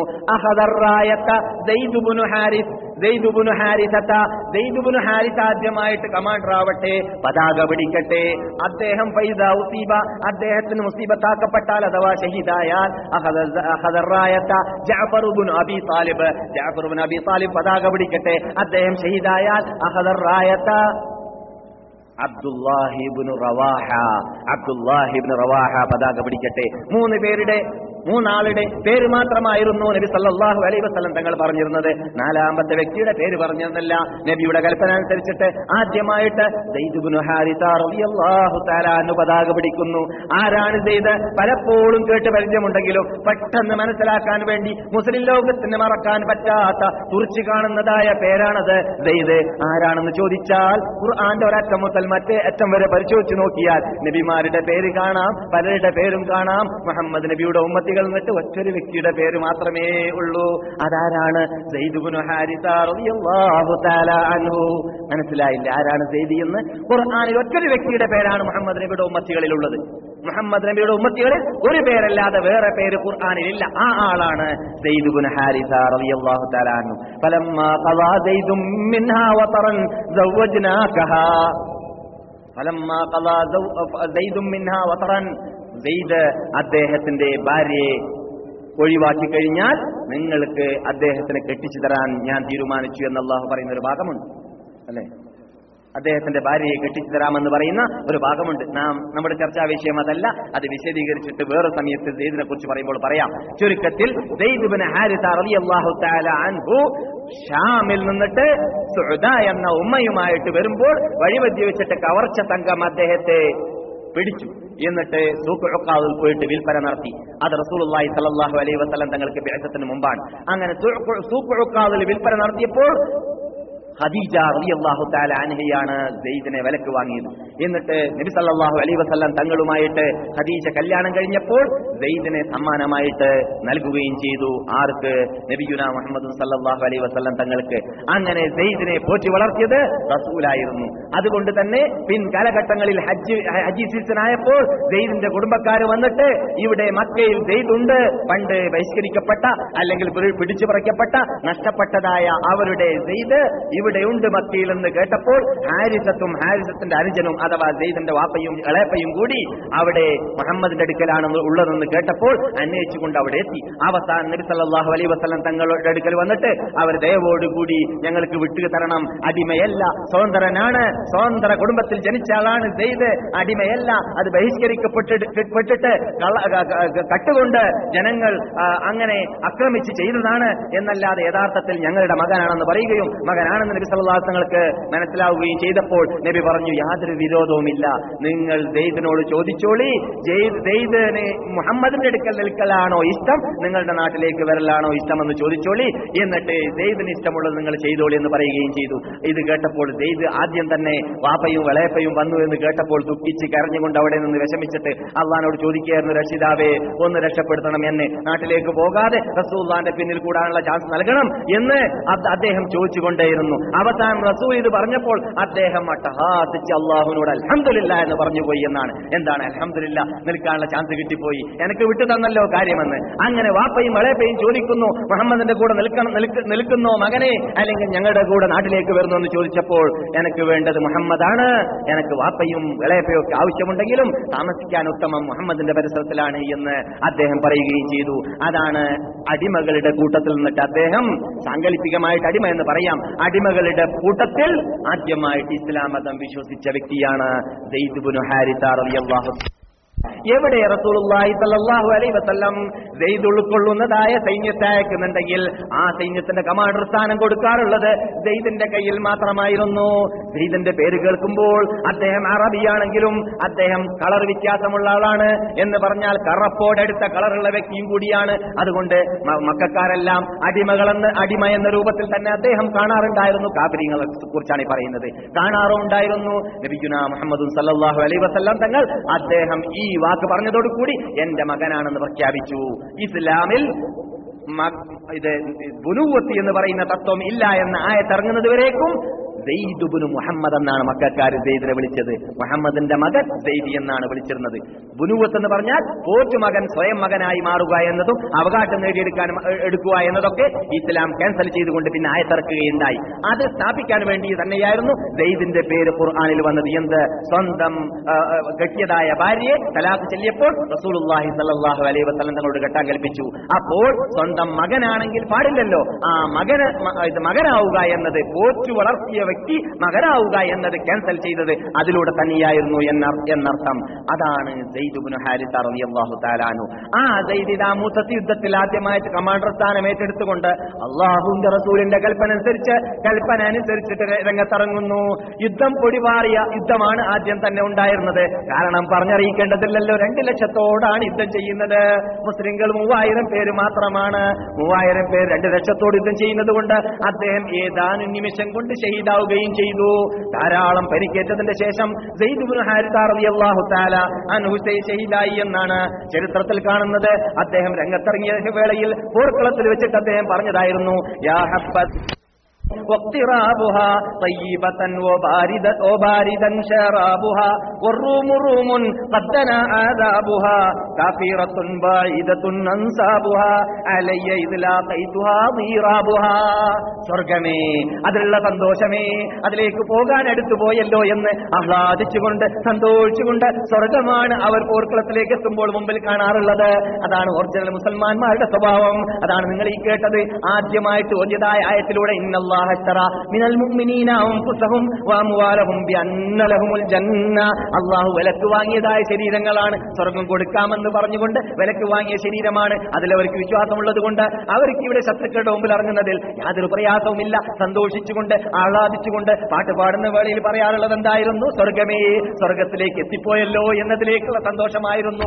ആദ്യമായിട്ട് കമാൻഡർ ആവട്ടെ, പതാക പിടിക്കട്ടെ. അദ്ദേഹം അദ്ദേഹത്തിന് മുസീബത്താക്കപ്പെട്ടാൽ അഥവാ ഷഹീദായാൽ ജഅഫർ ഇബ്നു അബീ താലിബ് പതാക പിടിക്കട്ടെ. അദ്ദേഹം ഷഹീദായാൽ അബ്ദുല്ലാഹി ഇബ്നു റവാഹ പതാക പിടിക്കട്ടെ. 3 ആളുടെ പേര് മാത്രമായിരുന്നു നബി സല്ലല്ലാഹു അലൈഹി വസല്ലം തങ്ങൾ പറഞ്ഞിരുന്നത്. 4ാമത്തെ വ്യക്തിയുടെ പേര് പറഞ്ഞിരുന്നില്ല. നബിയുടെ കൽപ്പന അനുസരിച്ചിട്ട് ആദ്യമായിട്ട് സെയ്ദ് ഇബ്നു ഹാരിസ റളിയല്ലാഹു തആല അൻഹു പതാക പിടിക്കുന്നു. ആരാണ് സെയ്ദ്? പലപ്പോഴും കേട്ട് പരിചയമുണ്ടെങ്കിലും പെട്ടെന്ന് മനസ്സിലാക്കാൻ വേണ്ടി മുസ്ലിം ലോകത്തിന് മറക്കാൻ പറ്റാത്ത തുറിച്ചു കാണുന്നതായ പേരാണത് സെയ്ദ്. ആരാണെന്ന് ചോദിച്ചാൽ ഖുർആന്റെ ഒരറ്റം മുതൽ മറ്റേ അറ്റം വരെ പരിശോധിച്ച് നോക്കിയാൽ നബിമാരുടെ പേര് കാണാം, പലരുടെ പേരും കാണാം. മുഹമ്മദ് നബിയുടെ ഉമ്മത്തികൾ എന്നിട്ട് ഒറ്റൊരു വ്യക്തിയുടെ പേര് മാത്രമേ ഉള്ളൂ. അതാരാണ്? സെയ്ദ് ഇബ്നു ഹാരിസ റളിയല്ലാഹു തആല അൻഹു. മനസ്സിലായില്ല ആരാണ് സെയ്ദ് എന്ന്? ഖുർആനിൽ ഒറ്റൊരു വ്യക്തിയുടെ പേരാണ് മുഹമ്മദ് നബിയുടെ ഉമ്മത്തികളിലുള്ളത്. മുഹമ്മദ് നബിയുടെ ഉമ്മത്തികളിൽ ഒരു പേരല്ലാതെ വേറെ പേര് ഖുർആനിലില്ല. ആ ആളാണ് സെയ്ദ് ഇബ്നു ഹാരിസ റളിയല്ലാഹു തആല അൻഹു. ഫലമ്മാ ഖളാ സെയ്ദും മിൻഹാ വതറൻ സവ്വജ്നാകഹാ സെയ്ദ് അദ്ദേഹത്തിന്റെ ഭാര്യയെ ഒഴിവാക്കി കഴിഞ്ഞാൽ നിങ്ങൾക്ക് അദ്ദേഹത്തിന് കെട്ടിച്ചു തരാൻ ഞാൻ തീരുമാനിച്ചു എന്ന് അല്ലാഹു പറയുന്ന ഒരു ഭാഗമുണ്ട് അല്ലെ. അദ്ദേഹത്തിന്റെ ഭാര്യയെ കെട്ടിച്ചു തരാമെന്ന് പറയുന്ന ഒരു ഭാഗമുണ്ട്. നമ്മുടെ ചർച്ചാ വിഷയം അതല്ല. അത് വിശദീകരിച്ചിട്ട് വേറെ സമയത്ത് സെയ്ദിനെ കുറിച്ച് പറയുമ്പോൾ പറയാം. ചുരുക്കത്തിൽ സെയ്ദ് ഇബ്നു ഹാരിസ റളിയല്ലാഹു തആല അൻഹു ഷാമിൽ നിന്നിട്ട് സുഅദ എന്ന ഉമ്മയുമായിട്ട് വരുമ്പോൾ വഴിമധ്യ വെച്ചിട്ട് കവർച്ച സംഘം അദ്ദേഹത്തെ പിടിച്ചു. എന്നിട്ട് സൂഖ് ഉഖാദിൽ പോയിട്ട് വിൽപ്പന നടത്തി. അത് റസൂലുള്ളാഹി സ്വല്ലല്ലാഹു അലൈഹി വസല്ലം തങ്ങൾക്ക് ബിഅസത്തിന് മുമ്പാണ്. അങ്ങനെ സൂഖ് ഉഖാദിൽ വിൽപ്പന നടത്തിയപ്പോൾ ഖദീജ റളിയല്ലാഹു തആല അൻഹയാണ് സെയ്ദിനെ വിലക്ക് വാങ്ങിയത്. എന്നിട്ട് നബി സല്ലല്ലാഹു അലൈഹി വസല്ലം തങ്ങളുമായിട്ട് ഖദീജ കല്യാണം കഴിഞ്ഞപ്പോൾ സെയ്ദിനെ സമ്മാനമായിട്ട് നൽകുകയും ചെയ്തു. ആർക്ക്? നബിയുനാ മുഹമ്മദ് സല്ലല്ലാഹു അലൈഹി വസല്ലം തങ്ങൾക്ക്. അങ്ങനെ സെയ്ദിനെ പോറ്റി വളർത്തിയത് റസൂലായിരുന്നു. അതുകൊണ്ട് തന്നെ പിൻകാലഘട്ടങ്ങളിൽ ഹജ്ജ് സീസൺ ആയപ്പോൾ സെയ്ദിന്റെ കുടുംബക്കാർ വന്നിട്ട് ഇവിടെ മക്കയിൽ സെയ്ദുണ്ട്, പണ്ട് ബഹിഷ്കരിക്കപ്പെട്ട അല്ലെങ്കിൽ പിടിച്ചു പറിക്കപ്പെട്ട നഷ്ടപ്പെട്ടതായ അവരുടെ സെയ്ദ് ഇവിടെയുണ്ട് മക്കയിൽ എന്ന് കേട്ടപ്പോൾ ഹാരിസത്തിന്റെ അനുജനും അഥവാ സെയ്ദിന്റെ വാപ്പയും ഇളയപ്പയും കൂടി അവിടെ മുഹമ്മദിന്റെ അടുക്കലാണ് ഉള്ളതെന്ന് കേട്ടപ്പോൾ അന്വേഷിച്ചുകൊണ്ട് അവിടെ എത്തി. അവസാനം നബി സല്ലല്ലാഹു അലൈഹി വസല്ലം തങ്ങളുടെ അടുക്കൽ വന്നിട്ട് അവർ ദയവോടുകൂടി ഞങ്ങൾക്ക് വിട്ടു തരണം, അടിമയല്ല, സ്വതന്ത്രനാണ്, സ്വതന്ത്ര കുടുംബത്തിൽ ജനിച്ച ആളാണ് സെയ്ദ്, അടിമയല്ല, അത് ബഹിഷ്കരിക്കപ്പെട്ടിട്ട് കട്ടുകൊണ്ട് ജനങ്ങൾ അങ്ങനെ ആക്രമിച്ച് ചെയ്തതാണ് എന്നല്ലാതെ യഥാർത്ഥത്തിൽ ഞങ്ങളുടെ മകനാണെന്ന് പറയുകയും മകനാണെന്ന് നബി സല്ലല്ലാഹു അലൈഹി വസല്ലങ്ങൾക്ക് മനസ്സിലാവുകയും ചെയ്തപ്പോൾ നബി പറഞ്ഞു, യാതൊരു വിരോധവുമില്ല, നിങ്ങൾ സെയ്ദിനോട് ചോദിച്ചോളി, സെയ്ദിന് മുഹമ്മദിന്റെ അടുക്കൽ നിൽക്കലാണോ ഇഷ്ടം, നിങ്ങളുടെ നാട്ടിലേക്ക് വരലാണോ ഇഷ്ടമെന്ന് ചോദിച്ചോളി, എന്നിട്ട് സെയ്ദിന് ഇഷ്ടമുള്ളത് നിങ്ങൾ ചെയ്തോളി എന്ന് പറയുകയും ചെയ്തു. ഇത് കേട്ടപ്പോൾ സെയ്ദ് ആദ്യം തന്നെ വാപ്പയും ഇളയപ്പയും വന്നു എന്ന് കേട്ടപ്പോൾ ദുഃഖിച്ച് കരഞ്ഞുകൊണ്ട് അവിടെ നിന്ന് വിഷമിച്ചിട്ട് അള്ളാഹിനോട് ചോദിക്കുകയായിരുന്നു, രക്ഷിതാവേ ഒന്ന് രക്ഷപ്പെടുത്തണം, എന്നെ നാട്ടിലേക്ക് പോകാതെ റസൂലുള്ളാഹിന്റെ പിന്നിൽ കൂടാനുള്ള ചാൻസ് നൽകണം എന്ന് അദ്ദേഹം ചോദിച്ചുകൊണ്ടേയിരുന്നു. അവസാനം റസൂൽ ഇത് പറഞ്ഞപ്പോൾ അദ്ദേഹം അട്ടഹാസിച്ച് അള്ളാഹുവിനോട് അൽഹംദുലില്ലാ എന്ന് പറഞ്ഞുപോയി എന്നാണ്. എന്താണ് അൽഹംദുലില്ലാ, നിൽക്കാനുള്ള ചാൻസ് കിട്ടിപ്പോയി, എനിക്ക് വിട്ടു തന്നല്ലോ കാര്യമെന്ന്. അങ്ങനെ വാപ്പയും ഇളയപ്പയും ചോദിക്കുന്നു, മുഹമ്മദിന്റെ കൂടെ നിൽക്കുന്നോ മകനെ, അല്ലെങ്കിൽ ഞങ്ങളുടെ കൂടെ നാട്ടിലേക്ക് വരുന്നു എന്ന് ചോദിച്ചപ്പോൾ എനിക്ക് വേണ്ടത് മുഹമ്മദാണ്, എനിക്ക് വാപ്പയും ഇളയപ്പയും ഒക്കെ ആവശ്യമുണ്ടെങ്കിലും താമസിക്കാൻ ഉത്തമം മുഹമ്മദിന്റെ പരിസരത്തിലാണ് എന്ന് അദ്ദേഹം പറയുകയും ചെയ്തു. അതാണ് അടിമകളുടെ കൂട്ടത്തിൽ നിന്നിട്ട് അദ്ദേഹം സാങ്കല്പികമായിട്ട് അടിമ എന്ന് പറയാം, അടിമകളുടെ കൂട്ടത്തിൽ ആദ്യമായിട്ട് ഇസ്ലാം മതം വിശ്വസിച്ച വ്യക്തിയാണ് സെയ്ദ് ഇബ്നു ഹാരിസ റളിയല്ലാഹു. എവിടെ റസൂലുള്ളാഹി സ്വല്ലല്ലാഹു അലൈഹി വസല്ലം സെയ്ദ് ഉൾക്കൊള്ളുന്നതായ സൈന്യത്തെ അയക്കുന്നുണ്ടെങ്കിൽ ആ സൈന്യത്തിന്റെ കമാൻഡർ സ്ഥാനം കൊടുക്കാറുള്ളത് സെയ്ദിന്റെ കയ്യിൽ മാത്രമായിരുന്നു. സെയ്ദിന്റെ പേര് കേൾക്കുമ്പോൾ അദ്ദേഹം അറബിയാണെങ്കിലും അദ്ദേഹം കളർ വ്യത്യാസമുള്ള ആളാണ് എന്ന് പറഞ്ഞാൽ കറപ്പോടെടുത്ത കളറുള്ള വ്യക്തിയും കൂടിയാണ്. അതുകൊണ്ട് മക്കക്കാരെല്ലാം അടിമ എന്ന രൂപത്തിൽ തന്നെ അദ്ദേഹം കാണാറുണ്ടായിരുന്നു. കാഫിരീങ്ങളെ കുറിച്ചാണ് പറയുന്നത്, കാണാറുണ്ടായിരുന്നു. നബിയുനാ മുഹമ്മദ് സല്ലല്ലാഹു അലൈഹി വസല്ലം തങ്ങൾ അദ്ദേഹം ഈ വാക്ക് പറഞ്ഞതോടുകൂടി എന്റെ മകനാണെന്ന് പ്രഖ്യാപിച്ചു. ഇസ്ലാമിൽ ഇത് ബുനുവത്ത് എന്ന് പറയുന്ന തത്വം ഇല്ല എന്ന ആയത്തിറങ്ങുന്നത് വരേക്കും സെയ്ദ് ഇബ്നു മുഹമ്മദ് എന്നാണ് മക്കക്കാർ സെയ്ദിനെ വിളിച്ചത്. മുഹമ്മദിന്റെ മകൻ സെയ്ദ് എന്നാണ് വിളിച്ചിരുന്നത്. ബുനുവത്ത് എന്ന് പറഞ്ഞാൽ പോറ്റുമകൻ സ്വയം മകനായി മാറുക എന്നതും അവകാശം എടുക്കുക എന്നതൊക്കെ ഇസ്ലാം ക്യാൻസൽ ചെയ്തുകൊണ്ട് പിന്നെ ആയത്തിറക്കുകയുണ്ടായി. അത് സ്ഥാപിക്കാൻ വേണ്ടി തന്നെയായിരുന്നു സെയ്ദിന്റെ പേര് ഖുർആനിൽ വന്നത്. എന്ത്, സ്വന്തം കെട്ടിയതായ ഭാര്യയെ തലാഖ് ചൊല്ലിയപ്പോൾ റസൂലുള്ളാഹി സ്വല്ലല്ലാഹു അലൈഹി വസല്ലം തങ്ങളോട് കെട്ടാൻ കൽപ്പിച്ചു. അപ്പോൾ സ്വന്തം മകനാണെങ്കിൽ പാടില്ലല്ലോ, ആ മകനാവുക എന്നത്, പോറ്റു വളർത്തിയ വ്യക്തി മകനാവുക എന്നത് ക്യാൻസൽ ചെയ്തത് അതിലൂടെ തന്നെയായിരുന്നു എന്നർത്ഥം. അതാണ് സെയ്ദ് ഇബ്നു ഹാരിസ റളിയല്ലാഹു തആല അൻഹു. ആ സെയ്ദ് മൂസത്തി യുദ്ധത്തിൽ ആദ്യമായിട്ട് കമാൻഡർ സ്ഥാനം ഏറ്റെടുത്തുകൊണ്ട് അല്ലാഹുവിന്റെ റസൂലിന്റെ കൽപ്പന അനുസരിച്ചിട്ട് രംഗത്തിറങ്ങുന്നു. യുദ്ധം പൊടിപാറിയ യുദ്ധമാണ് ആദ്യം തന്നെ ഉണ്ടായിരുന്നത്. കാരണം പറഞ്ഞറിയിക്കേണ്ടതില്ലല്ലോ, 2 ലക്ഷത്തോടാണ് യുദ്ധം ചെയ്യുന്നത്. മുസ്ലിങ്ങൾ 3000 പേര് മാത്രമാണ്. 3000 പേര് 2 ലക്ഷത്തോട് യുദ്ധം ചെയ്യുന്നത് കൊണ്ട് അദ്ദേഹം ഏതാനും നിമിഷം കൊണ്ട് ഷഹീദാവുകയും ചെയ്തു. ധാരാളം പരിക്കേറ്റതിന്റെ ശേഷം സെയ്ദ് ഇബ്നു ഹാരിസ റളിയല്ലാഹു തആല അൻഹു ഷഹീദായി എന്നാണ് ചരിത്രത്തിൽ കാണുന്നത്. അദ്ദേഹം രംഗത്തിറങ്ങിയ വേളയിൽ പോർക്കളത്തിൽ വെച്ചിട്ട് അദ്ദേഹം പറഞ്ഞതായിരുന്നു, യാ ഹബ്ബത്ത് واقترابها طيبة وباردا شرابها والروم روم قد دنا عذابها كافرة بعيدة أنسابها علي إذ لاقيتها ضرابها. സ്വർഗമേ, അതിലുള്ള സന്തോഷമേ, അതിലേക്ക് പോകാൻ അടുത്തു പോയല്ലോ എന്ന് ആഹ്ലാദിച്ചുകൊണ്ട് സന്തോഷിച്ചുകൊണ്ട് സ്വർഗമാണ് അവർ പോർക്കളത്തിലേക്ക് എത്തുമ്പോൾ മുമ്പിൽ കാണാറുള്ളത്. അതാണ് ഒറിജിനൽ മുസൽമാന്മാരുടെ സ്വഭാവം. അതാണ് നിങ്ങൾ ഈ കേട്ടത് ആദ്യമായിട്ട് ഓതിയതായ ആയത്തിലൂടെ ഇന്നല്ലാഹ മിനൽ മുഅ്മിനീന അൻഫുസഹും വഅംവാലഹും ബിഅന്ന ലഹുൽ ജന്ന. അല്ലാഹു വിലക്ക് വാങ്ങിയതായ ശരീരങ്ങളാണ്, സ്വർഗം കൊടുക്കാമെന്ന് പറഞ്ഞുകൊണ്ട് വിലക്ക് വാങ്ങിയ ശരീരമാണ്. അതിലവർക്ക് വിശ്വാസമുള്ളത് കൊണ്ട് അവർക്ക് ഇവിടെ ശത്രുക്കളുടെ മുമ്പിൽ ഇറങ്ങുന്നതിൽ യാതൊരു പ്രയാസവുമില്ല. സന്തോഷിച്ചുകൊണ്ട് ആഹ്ലാദിച്ചുകൊണ്ട് പാട്ട് പാടുന്ന വേളയിൽ പറയാറുള്ളത് എന്തായിരുന്നു? സ്വർഗമേ, സ്വർഗത്തിലേക്ക് എത്തിപ്പോയല്ലോ എന്നതിലേക്കുള്ള സന്തോഷമായിരുന്നു.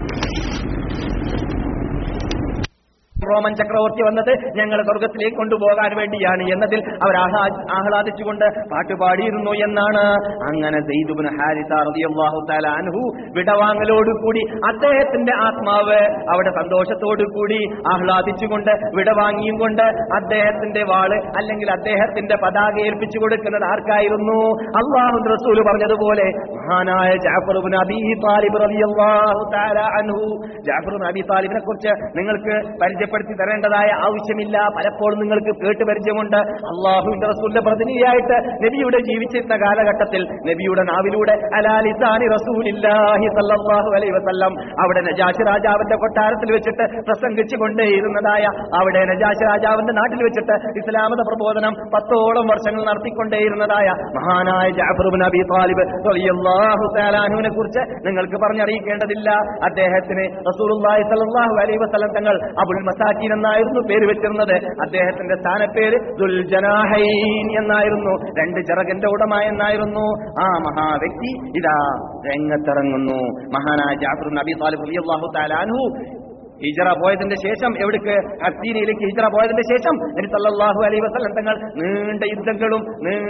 റോമൻ ചക്രവർത്തി വന്നത് ഞങ്ങളെ സ്വർഗത്തിലേക്ക് കൊണ്ടുപോകാൻ വേണ്ടിയാണ് എന്നതിൽ അവർ ആഹ്ലാദിച്ചുകൊണ്ട് പാട്ടുപാടിയിരുന്നു എന്നാണ്. അങ്ങനെ സെയ്ദ് ഇബ്നു ഹാരിസ റളിയല്ലാഹു തആല അൻഹു വിടവാങ്ങലോടുകൂടി അദ്ദേഹത്തിന്റെ ആത്മാവ് അവിടെ സന്തോഷത്തോടുകൂടി ആഹ്ലാദിച്ചുകൊണ്ട് വിടവാങ്ങിയും കൊണ്ട് അദ്ദേഹത്തിന്റെ വാള് അല്ലെങ്കിൽ അദ്ദേഹത്തിന്റെ പതാക ഏൽപ്പിച്ചു കൊടുക്കുന്നത് ആർക്കായിരുന്നു? അല്ലാഹുവിന്റെ റസൂൽ പറഞ്ഞതുപോലെ മഹാനായ ജഅഫർ ഇബ്നു അബീ താലിബ് റളിയല്ലാഹു തആല അൻഹു. ജഅഫർ ഇബ്നു അബീ താലിബിനെ കുറിച്ച് നിങ്ങൾക്ക് പരിചയപ്പെടുത്തി വ്യക്തപ്പെടുത്തി തരേണ്ടതായ ആവശ്യമില്ല. പലപ്പോഴും നിങ്ങൾക്ക് കേട്ടുപരിചയമുണ്ട്. അള്ളാഹുവിന്റെ റസൂലിന്റെ പ്രതിനിധിയായിട്ട് നബിയുടെ ജീവിച്ചിരുന്ന കാലഘട്ടത്തിൽ നബിയുടെ നാവിലൂടെ അലാ ലിസാനി റസൂലില്ലാഹി സല്ലല്ലാഹു അലൈഹി വസല്ലം അവിടെ നജാശി രാജാവിന്റെ കൊട്ടാരത്തിൽ വെച്ചിട്ട് പ്രസംഗിച്ചു കൊണ്ടേയിരുന്നതായ, അവിടെ നജാശി രാജാവിന്റെ നാട്ടിൽ വെച്ചിട്ട് ഇസ്ലാമത പ്രബോധനം 10ഓളം വർഷങ്ങൾ നടത്തിക്കൊണ്ടേയിരുന്നതായ മഹാനായ ജഅഫർ ഇബ്നു അബീ ത്വാലിബ് റളിയല്ലാഹു തആല അൻഹുവിനെ കുറിച്ച് നിങ്ങൾക്ക് പറഞ്ഞറിയിക്കേണ്ടതില്ല. അദ്ദേഹത്തിന് റസൂലുള്ളാഹി സ്വല്ലല്ലാഹു അലൈഹി വസല്ലം തങ്ങൾ അബുൽ മസാക്കീൻ എന്നായിരുന്നു പേര് വെച്ചിരുന്നത്. അദ്ദേഹത്തിന്റെ സ്ഥാനപ്പേര് ദുൽ ജനാഹൈൻ എന്നായിരുന്നു, 2 ചിറകിന്റെ ഉടമ എന്നായിരുന്നു. ആ മഹാവ്യക്തി ഇതാ രംഗത്തിറങ്ങുന്നു. മഹാനായ ജഅഫർ ഇബ്നു അബീ ത്വാലിബ് റളിയല്ലാഹു തആല അൻഹു ഹിജ്റ പോയതിന്റെ ശേഷം, എവിടേക്ക്? ഹസ്സീനയിലേക്ക് ഹിജ്റ പോയതിന്റെ ശേഷം നബി സല്ലല്ലാഹു അലൈഹി വസല്ലം തങ്ങൾ നീണ്ട യുദ്ധങ്ങളും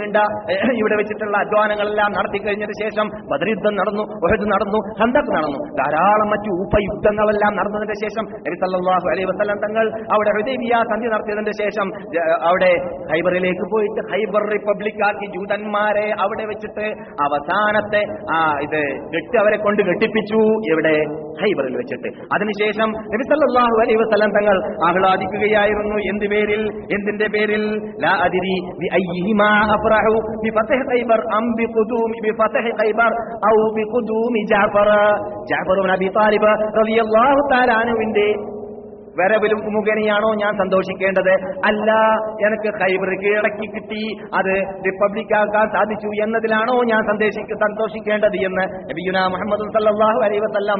ഇവിടെ വെച്ചിട്ടുള്ള അധ്വാനങ്ങളെല്ലാം നടത്തി കഴിഞ്ഞതിന് ശേഷം ബദർ യുദ്ധം നടന്നു, ഉഹദ് നടന്നു, ഖന്തഖ് നടന്നു, ധാരാളം മറ്റു ഉപയുദ്ധങ്ങളെല്ലാം നടന്നതിന്റെ ശേഷം നബി സല്ലല്ലാഹു അലൈഹി വസല്ലം തങ്ങൾ അവിടെ ഹുദൈബിയ സന്ധി നടത്തിയതിന്റെ ശേഷം അവിടെ ഖൈബറിലേക്ക് പോയിട്ട് ഖൈബർ റിപ്പബ്ലിക്കാക്കി ജൂതന്മാരെ അവിടെ വെച്ചിട്ട് അവസാനത്തെ ഇത് അവരെ കൊണ്ട് കെട്ടിപ്പിച്ചു. എവിടെ? ഖൈബറിൽ വെച്ചിട്ട്. അതിനുശേഷം നബി സല്ലല്ലാഹു അലൈഹി വസല്ലം തങ്ങൾ ആഹ്ലാദിക്കുകയായിരുന്നു. എന്തിന്റെ പേരിൽ? ലാ അദ്രി ബി അയ്യിഹിമാ അഫറഹു ബി ഫത്ഹി ഖൈബർ അം ബി ഫത്ഹി ഖൈബർ ഔ ബി ഖുദൂമി Jafar. Jafar ibn Abi Talib റളിയല്ലാഹു തആല അൻഹുവിന്റെ വരവിലും മുഖേനയാണോ ഞാൻ സന്തോഷിക്കേണ്ടത്? അല്ല, എനിക്ക് ഖൈബർ കീഴടക്കി കിട്ടി, അത് റിപ്പബ്ലിക്കാക്കാൻ സാധിച്ചു എന്നതിലാണോ ഞാൻ സന്തോഷിക്കേണ്ടത് എന്ന് നബിയുനാ മുഹമ്മദ് സല്ലല്ലാഹു അലൈഹി വസല്ലം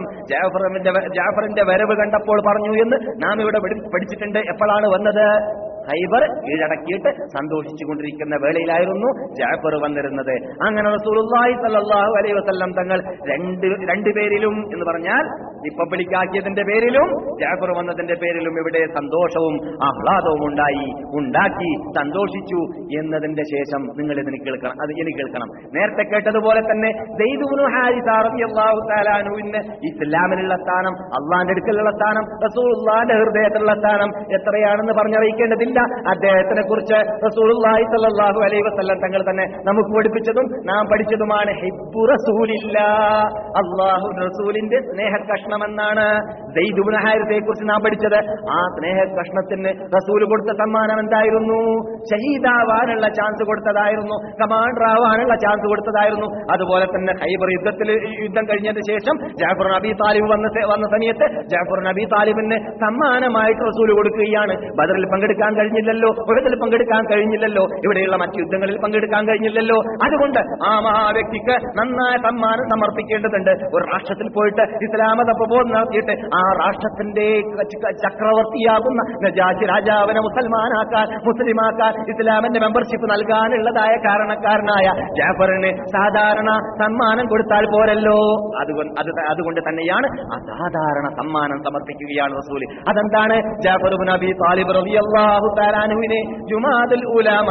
ജഅഫറിന്റെ വരവ് കണ്ടപ്പോൾ പറഞ്ഞു എന്ന് നാം ഇവിടെ പഠിച്ചിട്ടുണ്ട്. എപ്പോഴാണ് വന്നത്? ഖൈബർ കീഴടക്കിയിട്ട് സന്തോഷിച്ചു കൊണ്ടിരിക്കുന്ന വേളയിലായിരുന്നു ജഅഫർ വന്നിരുന്നത്. അങ്ങനെ റസൂലുള്ളാഹി സ്വല്ലല്ലാഹു അലൈഹി വസല്ലം തങ്ങൾ രണ്ട് പേരിലും എന്ന് പറഞ്ഞാൽ റിപ്പബ്ലിക്കാക്കിയതിന്റെ പേരിലും ജഅഫർ വന്നതിന്റെ പേരിലും ഇവിടെ സന്തോഷവും ആഹ്ലാദവും ഉണ്ടാക്കി സന്തോഷിച്ചു എന്നതിന്റെ ശേഷം നിങ്ങൾ ഇതിന് കേൾക്കണം, അത് എനിക്ക് കേൾക്കണം. നേരത്തെ കേട്ടതുപോലെ തന്നെ സെയ്ദ് ഇബ്നു ഹാരിസ റളിയല്ലാഹു തആല അൻഹുവിന് ഇസ്ലാമിലുള്ള സ്ഥാനം, അള്ളാന്റെ അടുക്കലുള്ള സ്ഥാനം, റസൂലുള്ളാഹിന്റെ ഹൃദയത്തിലുള്ള സ്ഥാനം എത്രയാണെന്ന് പറഞ്ഞറിയിക്കേണ്ടതില്ല. അദ്ദേഹത്തിനെ കുറിച്ച് റസൂലുള്ളാഹി സ്വല്ലല്ലാഹു അലൈഹി വസല്ലം തങ്ങൾ തന്നെ നമുക്ക് പഠിപ്പിച്ചതും നാം പഠിച്ചതുമാണ് ഹിബ്ബു റസൂലില്ലാഹ്, അല്ലാഹുവിന്റെ റസൂലിന്റെ സ്നേഹ കഷ്ണമെന്നാണ് സെയ്ദ് ഇബ്നു ഹാരിസയെ കുറിച്ച് നാം പഠിച്ചത്. ആ സ്നേഹ കഷ്ണത്തിന് റസൂൽ കൊടുത്ത സമ്മാനം എന്തായിരുന്നു? ഷഹീദാവാനുള്ള ചാൻസ് കൊടുത്തതായിരുന്നു, കമാൻഡർ ആവാനുള്ള ചാൻസ് കൊടുത്തതായിരുന്നു. അതുപോലെ തന്നെ ഖൈബർ യുദ്ധം കഴിഞ്ഞതിന് ശേഷം ജഅഫർ ഇബ്നു അബീ താലിബ് വന്ന സമയത്ത് ജഅഫർ ഇബ്നു അബീ താലിബിന് സമ്മാനമായിട്ട് റസൂൽ കൊടുക്കുകയാണ്. ബദറിൽ പങ്കെടുക്കാൻ കഴിഞ്ഞില്ലല്ലോ, ഉഹദിൽ പങ്കെടുക്കാൻ കഴിഞ്ഞില്ലല്ലോ, ഇവിടെയുള്ള മറ്റു യുദ്ധങ്ങളിൽ പങ്കെടുക്കാൻ കഴിഞ്ഞില്ലല്ലോ. അതുകൊണ്ട് ആ മഹാവ്യക്തിക്ക് നന്നായ സമ്മാനം സമർപ്പിക്കേണ്ടതുണ്ട്. ഒരു രാഷ്ട്രത്തിൽ പോയിട്ട് ഇസ്ലാമത പ്രബോധനം നടത്തിയിട്ട് ആ രാഷ്ട്രത്തിന്റെ ചക്രവർത്തിയാകുന്ന നജാശി രാജാവിനെ മുസ്ലിമാക്കാൻ ഇസ്ലാമിന്റെ മെമ്പർഷിപ്പ് നൽകാനുള്ളതായ കാരണക്കാരനായ ജഅഫറിന് സാധാരണ സമ്മാനം കൊടുത്താൽ പോരല്ലോ. അതുകൊണ്ട് തന്നെയാണ് അസാധാരണ സമ്മാനം സമർപ്പിക്കുകയാണ് റസൂൽ. അതെന്താണ്? ജഅഫർ ഇബ്നു അബീ താലിബ് റളിയല്ലാഹു തആല അൻഹുവിനെ ജുമാദുൽ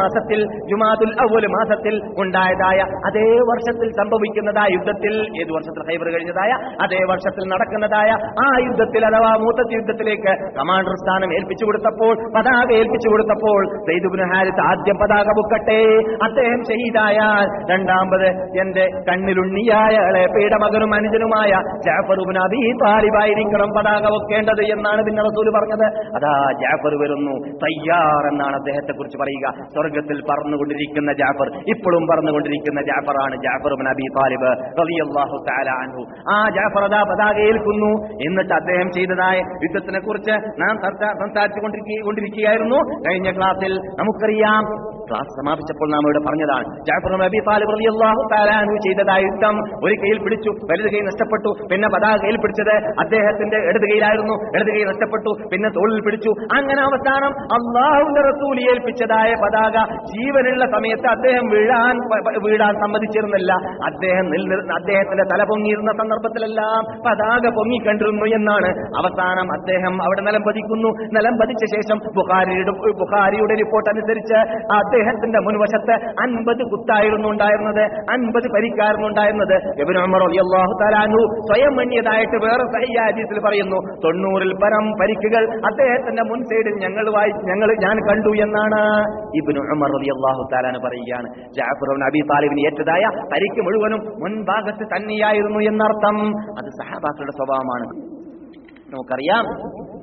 അവ്വൽ മാസത്തിൽ ഉണ്ടായതായ അതേ വർഷത്തിൽ സംഭവിക്കുന്നതായ യുദ്ധത്തിൽ, ഏത് വർഷത്തിൽ? ഖൈബർ കഴിഞ്ഞതായ അതേ വർഷത്തിൽ നടക്കുന്നതായ ആ യുദ്ധത്തിൽ അഥവാ മൂത്തത്തി യുദ്ധത്തിലേക്ക് കമാൻഡർ സ്ഥാനം ഏൽപ്പിച്ചു കൊടുത്തപ്പോൾ, പതാക ഏൽപ്പിച്ചു കൊടുത്തപ്പോൾ സെയ്ദ് ഇബ്നു ഹാരിസ ആദ്യം പതാക പൊക്കട്ടെ, അദ്ദേഹം ഷഹീദായാൽ രണ്ടാമത് എന്റെ കണ്ണിലുണ്ണിയായ ഇളയപ്പയുടെ മകനും അനുജനുമായ ജഅഫർ ഇബ്നു അബീ താലിബായിരിക്കണം പതാക വെക്കേണ്ടത് എന്നാണ് പിന്നെ റസൂൽ പറഞ്ഞത്. അതാ ജഅഫർ വരുന്നു, തയ്യാർ എന്നാണ് അദ്ദേഹത്തെ കുറിച്ച് പറയുക. സ്വർഗത്തിൽ പറന്നുകൊണ്ടിരിക്കുന്ന ജഅഫർ, ഇപ്പോഴും പറന്നുകൊണ്ടിരിക്കുന്ന ജഅഫറാണ് ജഅഫർ ഇബ്നു അബീ താലിബ് റളിയല്ലാഹു തആല അൻഹു. ആ ജഅഫർ അതാ പതാക ഏൽക്കുന്നു. എന്നിട്ട് അദ്ദേഹം ചെയ്തതായ യുദ്ധത്തിനെ കുറിച്ച് നാം സംസാരിച്ചുകൊണ്ടിരിക്കുകയായിരുന്നു കഴിഞ്ഞ ക്ലാസ്സിൽ. നമുക്കറിയാം, ക്ലാസ് സമാപിച്ചപ്പോൾ നാം ഇവിടെ പറഞ്ഞതാണ് ജഅഫർ ഇബ്നു അബീ താലിബ് റളിയല്ലാഹു തആല അൻഹു ചെയ്തതായ യുദ്ധം. ഒരു കൈയിൽ പിടിച്ചു, വലത് കൈ നഷ്ടപ്പെട്ടു. പിന്നെ പതാക കയ്യിൽ പിടിച്ചത് അദ്ദേഹത്തിന്റെ ഇടത് കൈയിലായിരുന്നു, ഇടത് കൈ നഷ്ടപ്പെട്ടു. പിന്നെ തോളിൽ പിടിച്ചു. അങ്ങനെ അവസാനം അല്ലാഹുവിന്റെ റസൂൽ ഏൽപ്പിച്ചതായ പതാക ജീവനുള്ള സമയത്ത് അദ്ദേഹം വീഴാൻ സമ്മതിച്ചിരുന്നില്ല. അദ്ദേഹത്തിന്റെ തല പൊങ്ങിയിരുന്ന സന്ദർഭത്തിലെല്ലാം പതാക പൊങ്ങിക്കണ്ടിരുന്നു എന്നാണ്. അവസാനം അദ്ദേഹം അവിടെ നിലം പതിക്കുന്നു. നിലം പതിച്ച ശേഷം ബുഖാരിയുടെ റിപ്പോർട്ട് അനുസരിച്ച് അദ്ദേഹത്തിന്റെ മുൻവശത്ത് 50 കുത്തായിരുന്നു ഉണ്ടായിരുന്നത്, 50 പരിക്കായിരുന്നു ഉണ്ടായിരുന്നത്. ഇബ്നു ഉമർ റളിയല്ലാഹു തആല അൻഹു സ്വയം എണ്ണിയതായിട്ട് വേറെ സഹീഹ് ഹദീസിൽ പറയുന്നു 90-ൽ പരം പരിക്കുകൾ അദ്ദേഹത്തിന്റെ മുൻ സൈഡിൽ ഞാൻ കണ്ടു എന്നാണ് ഇബ്നു ഉമർ റളിയല്ലാഹു തആല അൻഹു പറയുകയാണ്. ജഅഫർ ഇബ്നു അബീ താലിബിന് ഏറ്റതായ പരിക്ക് മുഴുവനും മുൻഭാഗത്ത് തന്നെയായിരുന്നു എന്നർത്ഥം. അത് സഹാബാക്കളുടെ സ്വഭാവമാണ്. നമുക്കറിയാം,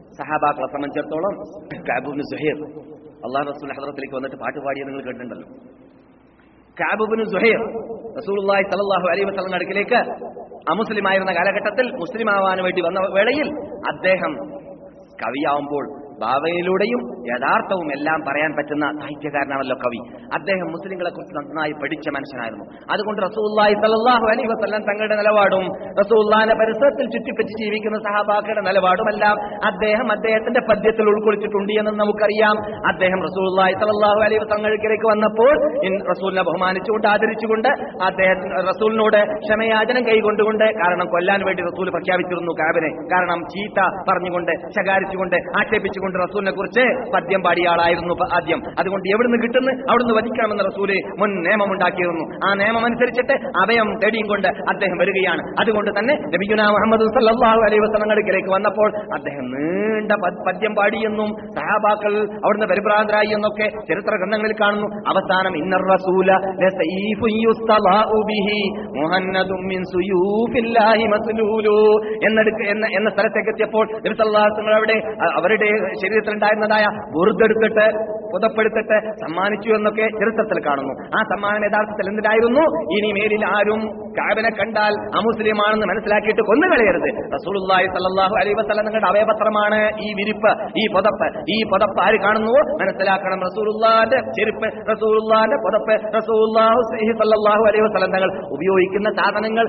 സഹാബാക്കളെ സംബന്ധിച്ചിടത്തോളം കഅബ് ഇബ്നു സുഹൈർ അല്ലാഹു റസൂൽ ഹദ്റത്തിലേക്ക് വന്നിട്ട് പാട്ടുപാടിയത് നിങ്ങൾ കേട്ടിട്ടുണ്ടല്ലോ. കഅബ് ഇബ്നു സുഹൈർ റസൂലുള്ളാഹി സ്വല്ലല്ലാഹു അലൈഹി വസല്ലം അടുക്കിലേക്ക് അമുസ്ലിമായിരുന്ന കാലഘട്ടത്തിൽ മുസ്ലിം ആവാൻ വേണ്ടി വന്ന വേളയിൽ അദ്ദേഹം കവിയാവുമ്പോൾ ഭാവനയിലൂടെയും യഥാർത്ഥവും എല്ലാം പറയാൻ പറ്റുന്ന സാഹിത്യകാരനാണല്ലോ കവി. അദ്ദേഹം മുസ്ലിങ്ങളെ കുറിച്ച് നന്നായി പഠിച്ച മനുഷ്യനായിരുന്നു. അതുകൊണ്ട് റസൂലുള്ളാഹി സ്വല്ലല്ലാഹു അലൈഹി വസല്ലം തങ്ങളുടെ നിലപാടും റസൂലുള്ളാഹിന്റെ പരിസരത്തിൽ ചുറ്റിപ്പറ്റി ജീവിക്കുന്ന സഹാബാക്കളുടെ നിലപാടുമെല്ലാം അദ്ദേഹത്തിന്റെ പദ്യത്തിൽ ഉൾക്കൊള്ളിച്ചിട്ടുണ്ട് എന്ന് നമുക്കറിയാം. അദ്ദേഹം റസൂലുള്ളാഹി സ്വല്ലല്ലാഹു അലൈഹി വസല്ലമയിലേക്ക് വന്നപ്പോൾ റസൂലിനെ ബഹുമാനിച്ചുകൊണ്ട് ആദരിച്ചുകൊണ്ട് അദ്ദേഹത്തിന് റസൂലിനോട് ക്ഷമയാചനം കൈകൊണ്ടുകൊണ്ട്, കാരണം കൊല്ലാൻ വേണ്ടി റസൂൽ പ്രഖ്യാപിച്ചിരുന്നു കഅബിനെ, കാരണം ചീത്ത പറഞ്ഞുകൊണ്ട് ശകാരിച്ചുകൊണ്ട് ആക്ഷേപിച്ചുകൊണ്ട് റസൂലിനെ കുറിച്ച് പദ്യം പാടിയ ആളായിരുന്നു ആദ്യം. അതുകൊണ്ട് എവിടുന്ന് കിട്ടുന്നു അവിടുന്ന് വധിക്കണമെന്ന് റസൂല് മുൻ നിയമമുണ്ടാക്കിയിരുന്നു. ആ നിയമം അനുസരിച്ചിട്ട് അഭയം തേടിയും കൊണ്ട് അദ്ദേഹം വരികയാണ്. അതുകൊണ്ട് തന്നെ നബിയുനാ മുഹമ്മദ് സല്ലല്ലാഹു അലൈഹി വസല്ലമയിലേക്ക് വന്നപ്പോൾ അദ്ദേഹം നീണ്ട പദ്യം പാടിയെന്നും സഹാബാക്കൾ അവിടുന്ന് പരിഭ്രാന്തരായി എന്നൊക്കെ ചരിത്ര ഗ്രന്ഥങ്ങളിൽ കാണുന്നു. അവസാനം ഇന്നർ റസൂല ലസൈഫുൻ യുസ്തലാഉ ബിഹി മുഹന്നദും മിൻ സുയൂഫില്ലാഹി മസ്ലൂലു എന്ന സ്ഥലത്തേക്ക് എത്തിയപ്പോൾ നബി സല്ലല്ലാഹു അലൈഹി വസല്ലം അവിടെ അവരുടെ ശരീരത്തിലുണ്ടായിരുന്നതായ ബുർദെടുത്തിട്ട് പുതപ്പെടുത്തിട്ട് സമ്മാനിച്ചു എന്നൊക്കെ ചരിത്രത്തിൽ കാണുന്നു. ആ സമ്മാനം യഥാർത്ഥത്തിൽ എന്തിനായിരുന്നു? ഇനി മേലിൽ ആരും കഅബിനെ കണ്ടാൽ അമുസ്ലിമാണെന്ന് മനസ്സിലാക്കിയിട്ട് കൊന്നുകളയരുത്. റസൂലുള്ളാഹി സ്വല്ലല്ലാഹു അലൈഹി വസല്ലം നിങ്ങളുടെ അവയവപത്രമാണ് ഈ വിരിപ്പ്, ഈ പുതപ്പ് ആര് കാണുന്നുവോ മനസ്സിലാക്കണം റസൂലുള്ളാഹിന്റെ ചെരുപ്പ്, റസൂലുള്ളാഹിന്റെ പുതപ്പ്, റസൂലുള്ളാഹി സ്വല്ലല്ലാഹു അലൈഹി വസല്ലം തങ്ങൾ ഉപയോഗിക്കുന്ന സാധനങ്ങൾ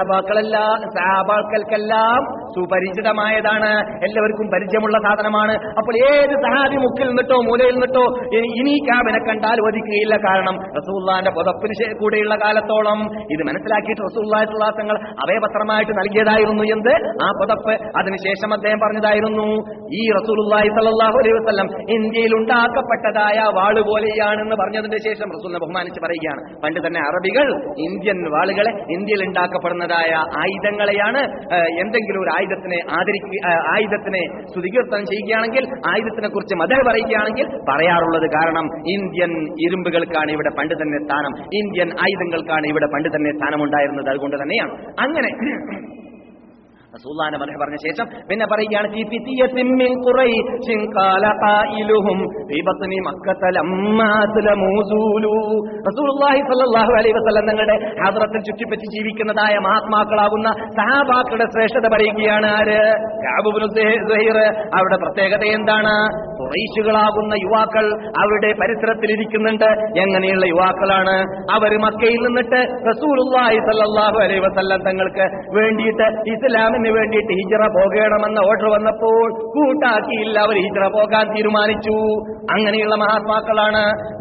സഹാബാക്കൾക്കെല്ലാം സുപരിചിതമായതാണ്, എല്ലാവർക്കും പരിചയമുള്ള സാധനമാണ്. അപ്പോൾ ഏത് സഹാബി മുക്കിൽ നിന്നിട്ടോ മൂലയിൽ നിന്നിട്ടോ ഇനി കഅബിനെ കണ്ടാൽ വധിക്കുകയില്ല. കാരണം റസൂലുള്ളാഹിന്റെ പുതപ്പിന് കൂടെയുള്ള കാലത്തോളം ഇത് മനസ്സിലാക്കിയിട്ട് റസൂലുള്ളാഹി സ്വല്ലല്ലാഹു അലൈഹി വസല്ലം അവയവപത്രമായിട്ട് നൽകിയതായിരുന്നു എന്ത്? ആ പുതപ്പ്. അതിനുശേഷം അദ്ദേഹം പറഞ്ഞതായിരുന്നു, ഈ റസൂലുള്ളാഹി സ്വല്ലല്ലാഹു അലൈഹി വസല്ലം ഇന്ത്യയിൽ ഉണ്ടാക്കപ്പെട്ടതായ വാള് പോലെയാണെന്ന് പറഞ്ഞതിന് ശേഷം റസൂലിനെ ബഹുമാനിച്ച് പറയുകയാണ്. പണ്ട് തന്നെ അറബികൾ ഇന്ത്യൻ വാളുകളെ, ഇന്ത്യയിൽ ഉണ്ടാക്കപ്പെടുന്നതായ ആയുധങ്ങളെയാണ് എന്തെങ്കിലും ഒരു ആയുധത്തിനെ സ്തുതികീർത്തനം ചെയ്യുകയാണെങ്കിൽ, ആയുധത്തിനെ കുറിച്ച് മദഹ് പറയുകയാണെങ്കിൽ പറയാറുള്ളത്. കാരണം ഇന്ത്യൻ ഇരുമ്പുകൾക്കാണ് ഇവിടെ പണ്ട് തന്നെ സ്ഥാനം, ഇന്ത്യൻ ആയുധങ്ങൾക്കാണ് ഇവിടെ പണ്ട് തന്നെ സ്ഥാനമുണ്ടായിരുന്നത്. അതുകൊണ്ട് തന്നെയാണ് അങ്ങനെ റസൂലുള്ളാഹിന്റെ മദഹ് പറഞ്ഞ ശേഷം പിന്നെ പറയുകയാണ്, റസൂലുള്ളാഹി സ്വല്ലല്ലാഹു അലൈഹി വസല്ലം തങ്ങളുടെ ഹദ്റത്തിൽ ചുറ്റിപ്പറ്റി ജീവിക്കുന്നതായ മഹാത്മാക്കളാകുന്ന സഹാബാക്കളുടെ ശ്രേഷ്ഠത പറയുകയാണ്. ആര്? കഅബ് ഇബ്നു സുഹൈർ. അവരുടെ പ്രത്യേകത എന്താണ്? ഖുറൈശികളാകുന്ന യുവാക്കൾ അവരുടെ പരിസരത്തിൽ ഇരിക്കുന്നുണ്ട്. എങ്ങനെയുള്ള യുവാക്കളാണ് അവർ? മക്കയിൽ നിന്നിട്ട് റസൂലുള്ളാഹി സ്വല്ലല്ലാഹു അലൈഹി വസല്ലം തങ്ങൾക്ക് വേണ്ടിയിട്ട് ഇസ്ലാമിന് വേണ്ടിയിട്ട് ഹിജ്റ പോകണമെന്ന ഓർഡർ വന്നപ്പോൾ കൂട്ടാക്കിയില്ല, അവർ ഹിജ്റ പോകാൻ തീരുമാനിച്ചു. അങ്ങനെയുള്ള മഹാത്മാക്കളാണ്.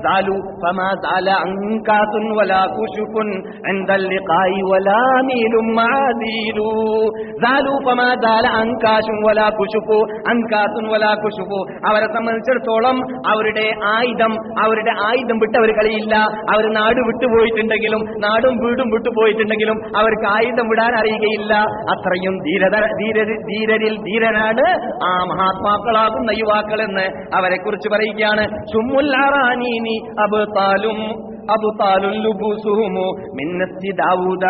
അവരെ സംബന്ധിച്ചിടത്തോളം അവരുടെ ആയുധം വിട്ട് അവർ കളിയില്ല. അവർ നാട് വിട്ടുപോയിട്ടുണ്ടെങ്കിലും, നാടും വീടും വിട്ടുപോയിട്ടുണ്ടെങ്കിലും അവർക്ക് ആയുധം വിടാൻ അറിയുകയില്ല. അത്രയും ധീരരിൽ ധീരനാണ് ആ മഹാത്മാക്കളാകുന്ന യുവാക്കളെന്ന് അവരെ കുറിച്ച് പറയുകയാണ്. ശുമ്മുൽ അറാനീനി അബ്താലുൽ ലുബൂസുഹുമു മിൻ നസ്ജി ദാവൂദ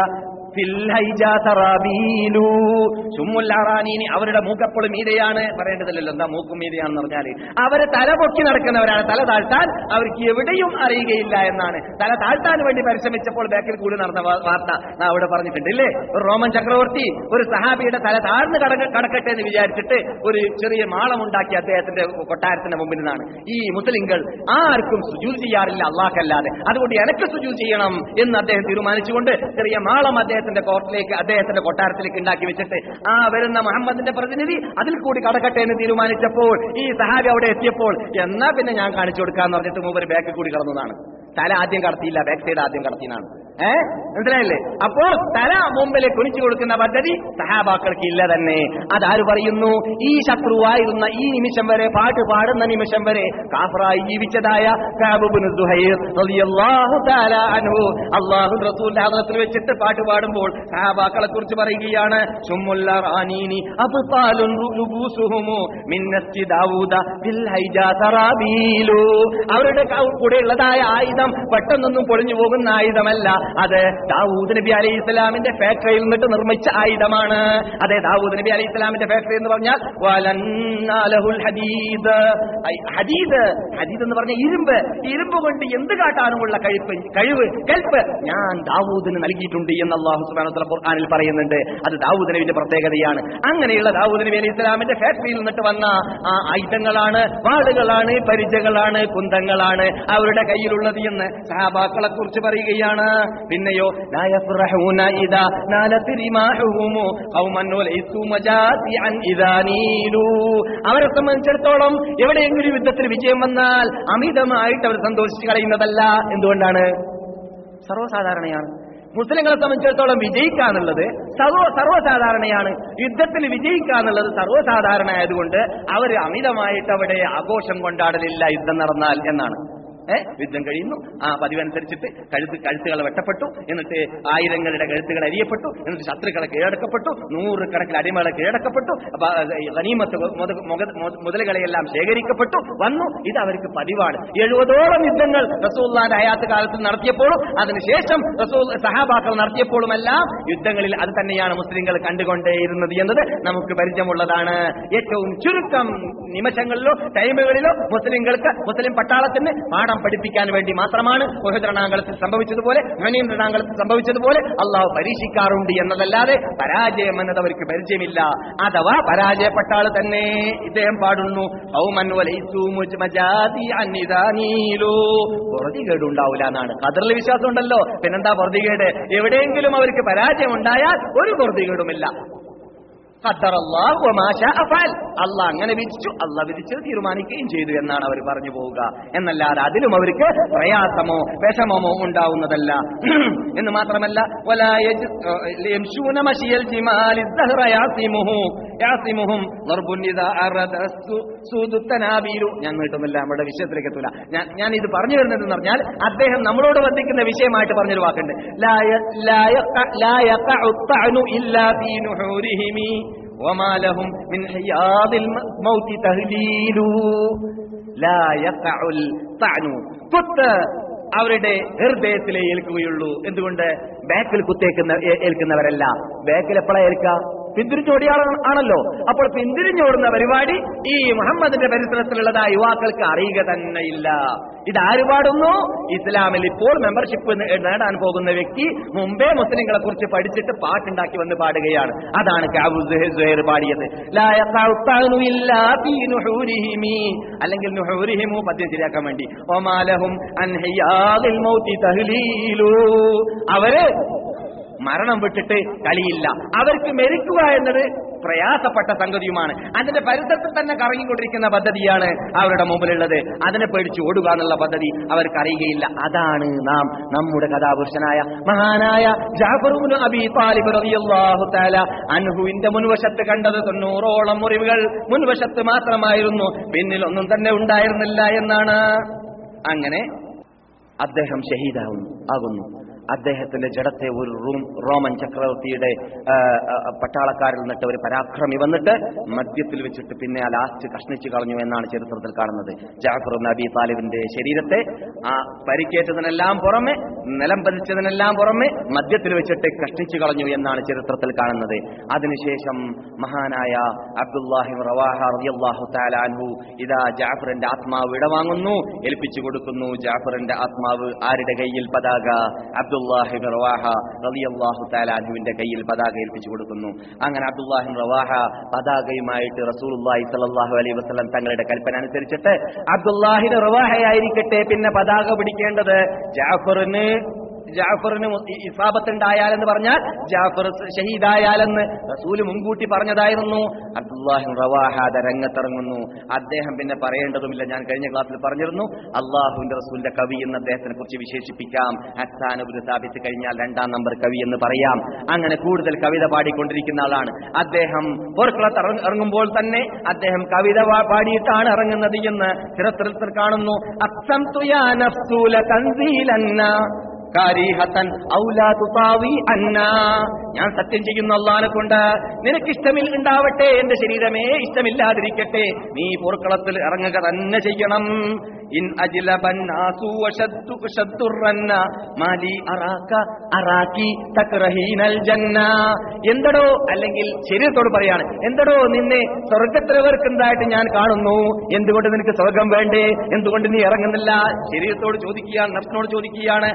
അവരുടെ മൂക്കപ്പോൾ മീതയാണ്. പറയേണ്ടതില്ലല്ലോ എന്താ മൂക്കും മീതയാണെന്ന് പറഞ്ഞാല്. അവര് തല പൊക്കി നടക്കുന്നവരാണ്. തല താഴ്ത്താൻ അവർക്ക് എവിടെയും അറിയുകയില്ല എന്നാണ്. തല താഴ്ത്താൻ വേണ്ടി പരിശ്രമിച്ചപ്പോൾ ബാക്കിൽ കൂടി നടന്ന വാർത്ത നാം അവിടെ പറഞ്ഞിട്ടുണ്ട് ഇല്ലേ? ഒരു റോമൻ ചക്രവർത്തി ഒരു സഹാബിയുടെ തല താഴ്ന്ന് കടക്കട്ടെ എന്ന് വിചാരിച്ചിട്ട് ഒരു ചെറിയ മാളമുണ്ടാക്കി അദ്ദേഹത്തിന്റെ കൊട്ടാരത്തിന്റെ മുമ്പിൽ നിന്നാണ്. ഈ മുസ്ലിങ്ങൾ ആർക്കും സുജൂദ് ചെയ്യാറില്ല അല്ലാഹുവല്ലാതെ, അതുകൊണ്ട് എനിക്ക് സുജൂദ് ചെയ്യണം എന്ന് അദ്ദേഹം തീരുമാനിച്ചുകൊണ്ട് ചെറിയ മാളം അദ്ദേഹത്തിന്റെ കൊട്ടാരത്തിലേക്ക് ഉണ്ടാക്കി വെച്ചിട്ട് ആ വരുന്ന മുഹമ്മദിന്റെ പ്രതിനിധി അതിൽ കൂടി കടക്കട്ടെ എന്ന് തീരുമാനിച്ചപ്പോൾ ഈ സഹാബി അവിടെ എത്തിയപ്പോൾ എന്നാ പിന്നെ ഞാൻ കാണിച്ചു കൊടുക്കാന്ന് പറഞ്ഞിട്ട് മൂപ്പര് ബാക്കിൽ കൂടി കടന്നതാണ്. തല ആദ്യം കടത്തിയില്ല, ബാക്ക് സൈഡ് ആദ്യം കടത്തിനാണ്. മനസ്സിലായില്ലേ? അപ്പോൾ തല മുമ്പിൽ കുനിച്ചു കൊടുക്കുന്ന പദ്ധതി സഹാബാക്കൾക്ക് ഇല്ല തന്നെ. അതാര് പറയുന്നു? ഈ ശത്രുവായിരുന്ന ഈ നിമിഷം വരെ, പാട്ട് പാടുന്ന നിമിഷം വരെ കാഫറായി ജീവിച്ചതായ കഅബ് ഇബ്നു സുഹൈർ റളിയല്ലാഹു തആല അൻഹു അല്ലാഹു റസൂലിന്റെ ഹദ്റത്തിൽ വെച്ചിട്ട് പാട്ട് പാടുമ്പോൾ സഹാബാക്കളെ കുറിച്ച് പറയുകയാണ്. ശുമ്മുൽ അറാനീനി അബ്താലുൻ റുബൂസുഹുമു മിൻ നസ്ജി ദാവൂദ ബിൽ ഹൈജാ തറാബീലു. അവരുടെ കൂടെയുള്ളതായ ആയുധം പെട്ടെന്നൊന്നും പൊളിഞ്ഞു പോകുന്ന ആയുധമല്ല. അത് ദാവൂദ് നബി അലൈഹി ഇസ്ലാമിന്റെ ഫാക്ടറിയിൽ നിന്നിട്ട് നിർമ്മിച്ച ആയുധമാണ്. അതെ, ദാവൂദ് നബി അലൈഹി ഇസ്ലാമിന്റെ ഫാക്ടറി എന്ന് പറഞ്ഞാൽ വലന്നലഹുൽ ഹദീദ്. ഹദീദ് എന്ന് പറഞ്ഞ ഇരുമ്പ് കൊണ്ട് എന്ത് കാട്ടാനുമുള്ള കൽപ്പ് ഞാൻ ദാവൂദിന് നൽകിയിട്ടുണ്ട് എന്ന് അല്ലാഹു സുബ്ഹാനഹു വ തആല ഖുർആനിൽ പറയുന്നുണ്ട്. അത് ദാവൂദ് നബിയുടെ പ്രത്യേകതയാണ്. അങ്ങനെയുള്ള ദാവൂദ് നബി അലൈഹി ഇസ്ലാമിന്റെ ഫാക്ടറിയിൽ നിന്നിട്ട് വന്ന ആ ആയുധങ്ങളാണ്, വാളുകളാണ്, പരിചകളാണ്, കുന്തങ്ങളാണ് അവരുടെ കയ്യിലുള്ളത് എന്ന് സഹാബാക്കളെ കുറിച്ച് പറയുകയാണ്. പിന്നെയോ ലാ യഫ്റഹൂന ഇദാ നാലത് റിമാഹുഹും ഖൗമൻ ലൈസു മജാസിഅൻ ഇദാ നീലു. അവരെ സംബന്ധിച്ചിടത്തോളം എവിടെയെങ്കിലും യുദ്ധത്തിൽ വിജയം വന്നാൽ അമിതമായിട്ട് അവർ സന്തോഷിച്ച് കളയുന്നതല്ല. എന്തുകൊണ്ടാണ്? സർവ്വസാധാരണയാണ്. മുസ്ലിങ്ങളെ സംബന്ധിച്ചിടത്തോളം വിജയിക്കാന്നുള്ളത് സർവ്വസാധാരണയാണ്. യുദ്ധത്തിൽ വിജയിക്കാന്നുള്ളത് സർവ്വസാധാരണ ആയതുകൊണ്ട് അവർ അമിതമായിട്ട് അവിടെ ആഘോഷം കൊണ്ടാടലില്ല യുദ്ധം നടന്നാൽ എന്നാണ്. യുദ്ധം കഴിയുന്നു, ആ പതിവനുസരിച്ചിട്ട് കഴുത്തുകൾ വെട്ടപ്പെട്ടു, എന്നിട്ട് ആയിരങ്ങളുടെ കഴുത്തുകൾ അരിയപ്പെട്ടു, എന്നിട്ട് ശത്രുക്കളെ കീഴടക്കപ്പെട്ടു, 100 കണക്കിൽ അടിമകളെ കീഴടക്കപ്പെട്ടു, ഗനീമത്ത് മുതലുകളെയെല്ലാം ശേഖരിക്കപ്പെട്ടു വന്നു. ഇത് അവർക്ക് പതിവാണ്. 70ഓളം യുദ്ധങ്ങൾ റസൂലുള്ളാഹിന്റെ ഹയാത്ത് കാലത്ത് നടത്തിയപ്പോഴും അതിനുശേഷം സഹാബാക്കൾ നടത്തിയപ്പോഴുമെല്ലാം യുദ്ധങ്ങളിൽ അത് തന്നെയാണ് മുസ്ലിങ്ങൾ കണ്ടുകൊണ്ടേയിരുന്നത് എന്നത് നമുക്ക് പരിചയമുള്ളതാണ്. ഏറ്റവും ചുരുക്കം നിമിഷങ്ങളിലോ ടൈമുകളിലോ മുസ്ലിം പട്ടാളത്തിന് പാഠം പഠിപ്പിക്കാൻ വേണ്ടി മാത്രമാണ് ഉഹദ് രണാങ്കളത്തിൽ സംഭവിച്ചതുപോലെ, ഹുനൈൻ രണാങ്കളത്തിൽ സംഭവിച്ചതുപോലെ അള്ളാഹു പരീക്ഷിക്കാറുണ്ട് എന്നതല്ലാതെ പരാജയം എന്നത് അവർക്ക് പരിചയമില്ല. അഥവാ പരാജയപ്പെട്ടാൽ തന്നെ ഇദ്ദേഹം പാടുന്നു, പൊറുതികേടുണ്ടാവില്ല എന്നാണ്. ഖദറിൽ വിശ്വാസം ഉണ്ടല്ലോ, പിന്നെന്താ പൊറുതികേട്? എവിടെയെങ്കിലും അവർക്ക് പരാജയം ഉണ്ടായാൽ ഒരു പൊറുതികേടുമില്ല. അള്ളാഹ് അങ്ങനെ വിധിച്ചു, അള്ളാഹ് വിധിച്ചത് തീരുമാനിക്കുകയും ചെയ്തു എന്നാണ് അവർ പറഞ്ഞു പോവുക. എന്നല്ലാതെ അതിലും അവർക്ക് പ്രയാസമോ വിഷമമോ ഉണ്ടാവുന്നതല്ല. എന്ന് മാത്രമല്ല, ഞാൻ നീട്ടുന്നില്ല, നമ്മുടെ വിഷയത്തിലേക്ക് എത്തൂല. ഞാൻ ഇത് പറഞ്ഞു വരുന്നതെന്ന് പറഞ്ഞാൽ അദ്ദേഹം നമ്മളോട് ബന്ധിക്കുന്ന വിഷയമായിട്ട് പറഞ്ഞൊരു വാക്കുണ്ട്, وما لهم من حياض الموت تهليل لا يقع الطعن. അവരുടെ ഹൃദയത്തിലേ ഏൽക്കുകയുള്ളൂ. എന്തുകൊണ്ട്? ബാക്കിൽ ഏൽക്കുന്നവരല്ല. ബാക്കിൽ എപ്പോഴാ ഏൽക്കുക? പിന്തിരിഞ്ഞോടിയാണല്ലോ. അപ്പോൾ പിന്തിരിഞ്ഞോടുന്ന പരിപാടി ഈ മുഹമ്മദിന്റെ പരിസരത്തിലുള്ളതായ യുവാക്കൾക്ക് അറിയുക തന്നെ ഇല്ല. ഇതാര് പാടുന്നു? ഇസ്ലാമിൽ ഇപ്പോൾ മെമ്പർഷിപ്പ് നേടാൻ പോകുന്ന വ്യക്തി മുമ്പേ മുസ്ലിങ്ങളെ കുറിച്ച് പഠിച്ചിട്ട് പാട്ടുണ്ടാക്കി വന്ന് പാടുകയാണ്. അതാണ് കഅബു സുഹൈർ പാടിയത്. അല്ലെങ്കിൽ നുഹൂരിഹിമു പദ്യം ശരിയാക്കാൻ വേണ്ടി അവര് മരണം വിട്ടിട്ട് കളിയില്ല. അവർക്ക് മരിക്കുക എന്നത് പ്രയാസപ്പെട്ട സംഗതിയുമാണ്. അതിന്റെ പരിസരത്തിൽ തന്നെ കറങ്ങിക്കൊണ്ടിരിക്കുന്ന പദ്ധതിയാണ് അവരുടെ മുമ്പിലുള്ളത്. അതിനെ പേടിച്ച് ഓടുക എന്നുള്ള പദ്ധതി അവർക്ക് അറിയുകയില്ല. അതാണ് നാം നമ്മുടെ കഥാപുരുഷനായ മഹാനായ ജഅഫർ ഇബ്നു അബീ ത്വാലിബ് റളിയല്ലാഹു തആല അൻഹുവിന്റെ മുൻവശത്ത് കണ്ടത് 90ഓളം മുറിവുകൾ മുൻവശത്ത് മാത്രമായിരുന്നു, പിന്നിൽ ഒന്നും തന്നെ ഉണ്ടായിരുന്നില്ല എന്നാണ്. അങ്ങനെ അദ്ദേഹം ഷഹീദാകുന്നു. അദ്ദേഹത്തിന്റെ ജഡത്തെ ഒരു റോമൻ ചക്രവർത്തിയുടെ പട്ടാളക്കാരിൽ നിന്നിട്ട് ഒരു പരാക്രമി വന്നിട്ട് മധ്യത്തിൽ വെച്ചിട്ട് പിന്നെ ആ ലാസ്റ്റ് കഷ്ണിച്ചു കളഞ്ഞു എന്നാണ് ചരിത്രത്തിൽ കാണുന്നത്. ജഅഫർ ഇബ്നു അബീ താലിബിന്റെ ശരീരത്തെ ആ പരിക്കേറ്റതിനെല്ലാം പുറമെ, നിലം പതിച്ചതിനെല്ലാം പുറമെ മധ്യത്തിൽ വെച്ചിട്ട് കഷ്ണിച്ചു കളഞ്ഞു എന്നാണ് ചരിത്രത്തിൽ കാണുന്നത്. അതിനുശേഷം മഹാനായ അബ്ദുല്ലാഹി ഇബ്നു റവാഹ റളിയല്ലാഹു തആല അൻഹു ഇദാ ജഅഫറിന്റെ ആത്മാവ് വിടവാങ്ങുന്നു, ഏൽപ്പിച്ചു കൊടുക്കുന്നു. ജഅഫറിന്റെ ആത്മാവ് ആരുടെ കയ്യിൽ? പതാക അബ്ദുല്ലാഹി ഇബ്നു റവാഹ റളിയല്ലാഹു തആല അൻഹുവിന്റെ കയ്യിൽ പതാക ഏൽപ്പിച്ചു കൊടുക്കുന്നു. അങ്ങനെ അബ്ദുല്ലാഹി ഇബ്നു റവാഹ പതാകയുമായിട്ട് റസൂലുള്ളാഹി സ്വല്ലല്ലാഹു അലൈഹി വസല്ലം തങ്ങളുടെ കൽപ്പന അനുസരിച്ചിട്ട് അബ്ദുല്ലാഹി ഇബ്നു റവാഹയായിരിക്കട്ടെ പിന്നെ പതാക പിടിക്കേണ്ടത്. ജാഫറിന് ഇസാബത്തുണ്ടായാലെന്ന് പറഞ്ഞാൽ ജാഫർ ഷഹീദായാലെന്ന് റസൂല് മുൻകൂട്ടി പറഞ്ഞതായിരുന്നു. അബ്ദുല്ലാഹി റവാഹ രംഗത്തിറങ്ങുന്നു. അദ്ദേഹം പിന്നെ പറയേണ്ടതുമില്ല, ഞാൻ കഴിഞ്ഞ ക്ലാസ്സിൽ പറഞ്ഞിരുന്നു, അള്ളാഹുവിന്റെ റസൂലിന്റെ കവി എന്ന് അദ്ദേഹത്തിനെ കുറിച്ച് വിശേഷിപ്പിക്കാം. ഹസ്സാൻ ഇബ്നു സാബിത്ത് കഴിഞ്ഞാൽ 2ാം നമ്പർ കവി എന്ന് പറയാം. അങ്ങനെ കൂടുതൽ കവിത പാടിക്കൊണ്ടിരിക്കുന്ന ആളാണ് അദ്ദേഹം. പോർക്കളത്ത് ഇറങ്ങുമ്പോൾ തന്നെ അദ്ദേഹം കവിത പാടിയിട്ടാണ് ഇറങ്ങുന്നത് എന്ന് ചരിത്രത്തിൽ കാണുന്നു. അഖ്സംതു യാ നഫ്സു ലതൻസീലന്ന കാരിഹതൻ ഔലാ തുതാവി അന്നാ. ഞാൻ സത്യം ചെയ്യുന്ന അല്ലാഹനെ കൊണ്ട് നിനക്കിഷ്ടമിൽ ഉണ്ടാവട്ടെ, എന്റെ ശരീരമേ ഇഷ്ടമില്ലാതിരിക്കട്ടെ, നീ പോർക്കളത്തിൽ ഇറങ്ങുക തന്നെ ചെയ്യണം. ഇൻ അജ്ലബൻ നാസു വശദ്ദുറന്ന മാലി അറാക്കി തക്റഹീനൽ ജന്ന. എന്തടോ, അല്ലെങ്കിൽ ശരീരത്തോട് പറയാണ്, എന്തടോ നിന്നെ സ്വർഗത്തിൽ വെറുക്കുന്നതായിട്ട് ഞാൻ കാണുന്നു, എന്തുകൊണ്ട് നിനക്ക് സ്വർഗം വേണ്ടേ, എന്തുകൊണ്ട് നീ ഇറങ്ങുന്നില്ല? ശരീരത്തോട് ചോദിക്കുകയാണ്, നഫ്സിനോട് ചോദിക്കുകയാണ്.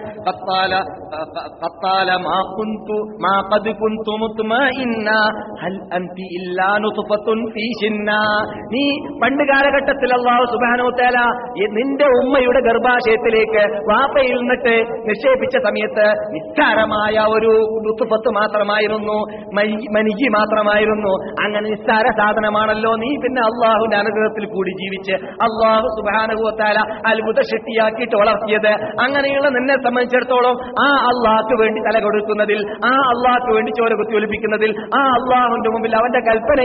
നീ പണ്ട് കാലഘട്ടത്തിൽ അല്ലാഹു സുബ്ഹാനഹു വ തആല നിന്റെ ഉമ്മയുടെ ഗർഭാശയത്തിലേക്ക് വാപ്പയിൽ നിന്നിട്ട് നിക്ഷേപിച്ച സമയത്ത് നിസ്സാരമായ ഒരു നുത്ഫത്ത് മാത്രമായിരുന്നു, മനിജി മാത്രമായിരുന്നു. അങ്ങനെ നിസ്സാര സാധനമാണല്ലോ നീ. പിന്നെ അള്ളാഹുവിന്റെ അനുഗ്രഹത്തിൽ കൂടി ജീവിച്ച് അള്ളാഹു സുബ്ഹാനഹു വ തആല അത്ഭുത സൃഷ്ടിയാക്കിയിട്ട് വളർത്തിയത്. അങ്ങനെയുള്ള നിന്നെ സംബന്ധിച്ചിടത്തോളം ആ അള്ളാഹ്ക്ക് വേണ്ടി തല കൊടുക്കുന്നതിൽ, ആ അള്ളാഹ്ക്ക് വേണ്ടി ചോര കുത്തി ഒലിപ്പിക്കുന്നതിൽ, ആ അള്ളാഹുവിന്റെ മുമ്പിൽ അവന്റെ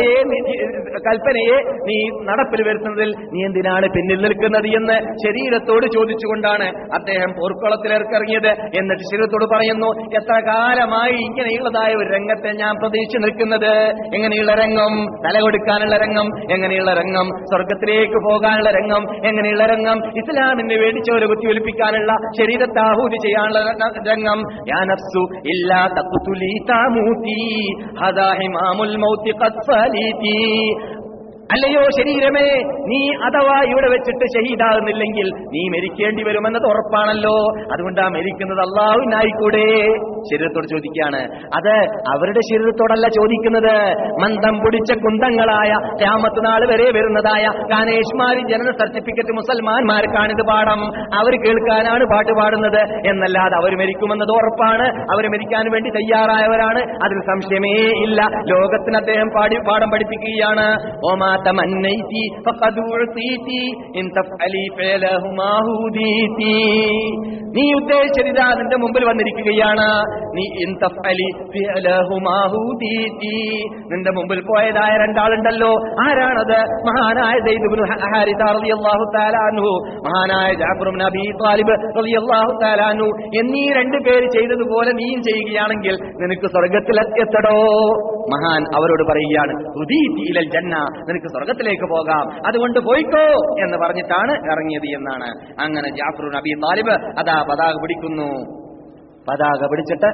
കൽപ്പനയെ നീ നടപ്പിൽ വരുത്തുന്നതിൽ നീ എന്തിനാണ് പിന്നിൽ നിൽക്കുന്നത് എന്ന് ശരീരത്തോട് ചോദിച്ചുകൊണ്ടാണ് അദ്ദേഹം പോർക്കുളത്തിലിറങ്ങിയത്. എന്നിട്ട് ശരീരത്തോട് പറയുന്നു, എത്ര കാലമായി ഇങ്ങനെയുള്ളതായ ഒരു രംഗത്തെ ഞാൻ പ്രതീക്ഷിച്ച് നിൽക്കുന്നത്. എങ്ങനെയുള്ള രംഗം? തല കൊടുക്കാനുള്ള രംഗം. എങ്ങനെയുള്ള രംഗം? സ്വർഗത്തിലേക്ക് പോകാനുള്ള രംഗം. എങ്ങനെയുള്ള രംഗം? ഇസ്ലാമിന് വേണ്ടി ചോര കുത്തി ഒലിപ്പിക്കാനുള്ള, ശരീരത്തെ ആഹൂതി ചെയ്യാനുള്ള രംഗം. യാ നഫ്സു ഇല്ലാ തഖ്തുലി തമൂതി ഹദാ ഹിമാമുൽ മൗതി ഖദ് ഫലീതി. അല്ലയോ ശരീരമേ, നീ അഥവാ ഇവിടെ വെച്ചിട്ട് ഷഹീദാകുന്നില്ലെങ്കിൽ നീ മരിക്കേണ്ടി വരുമെന്നത് ഉറപ്പാണല്ലോ. അതുകൊണ്ട് ആ മരിക്കുന്നത് അല്ലാഹുവിനായിക്കൂടെ? ശരീരത്തോട് ചോദിക്കുകയാണ്. അത് അവരുടെ ശരീരത്തോടല്ല ചോദിക്കുന്നത്, മന്ദം പൊടിച്ച കുന്തങ്ങളായ ഖിയാമത്ത് നാൾ വരെ വരുന്നതായ കാനേഷ്മാരി ജനന സർട്ടിഫിക്കറ്റ് മുസൽമാന്മാർക്കാണിത് പാഠം. അവർ കേൾക്കാനാണ് പാട്ട് പാടുന്നത് എന്നല്ലാതെ അവർ മരിക്കുമെന്നത് ഉറപ്പാണ്. അവർ മരിക്കാൻ വേണ്ടി തയ്യാറായവരാണ്, അതിൽ സംശയമേ ഇല്ല. ലോകത്തിന് അദ്ദേഹം പാഠം പഠിപ്പിക്കുകയാണ്. ഓമാ തമന്നൈതി ഫഖദ് ഉഅതീതി ഇൻ തഫഅലി ഫഅലഹു മാ ഹുദീതി. നീ ഉദ്ദേശിച്ചതാ നിന്റെ മുമ്പിൽ വന്നിരിക്കുകയാണ്. നീ ഇൻ തഫഅലി ഫഅലഹു മാ ഹുദീതി. നിന്റെ മുമ്പിൽ പോയതായ രണ്ടാളുണ്ടല്ലോ. ആരാണത്? മഹാനായ സയ്യിദ് ഇബ്നു ഹാരിസ റളിയല്ലാഹു തആല അൻഹു, മഹാനായ ജഅഫർ ഇബ്നു അബീ ത്വാലിബ് റളിയല്ലാഹു തആല അൻഹു എന്നീ രണ്ടു പേര് ചെയ്തതുപോലെ നീയും ചെയ്യുകയാണെങ്കിൽ നിനക്ക് സ്വർഗ്ഗത്തിൽ എത്തടോ. മഹാൻ അവരോട് പറയുകയാണ്, ഹുദീതി ഇലൽ ജന്ന, നിനക്ക് സ്വർഗത്തിലേക്ക് പോകാം, അതുകൊണ്ട് പോയിക്കോ എന്ന് പറഞ്ഞിട്ടാണ് ഇറങ്ങിയത് എന്നാണ്. അങ്ങനെ ജഅഫർ ഇബ്നു അബീ ത്വാലിബ് അതാ പതാക പിടിക്കുന്നു. പതാക പിടിച്ചിട്ട്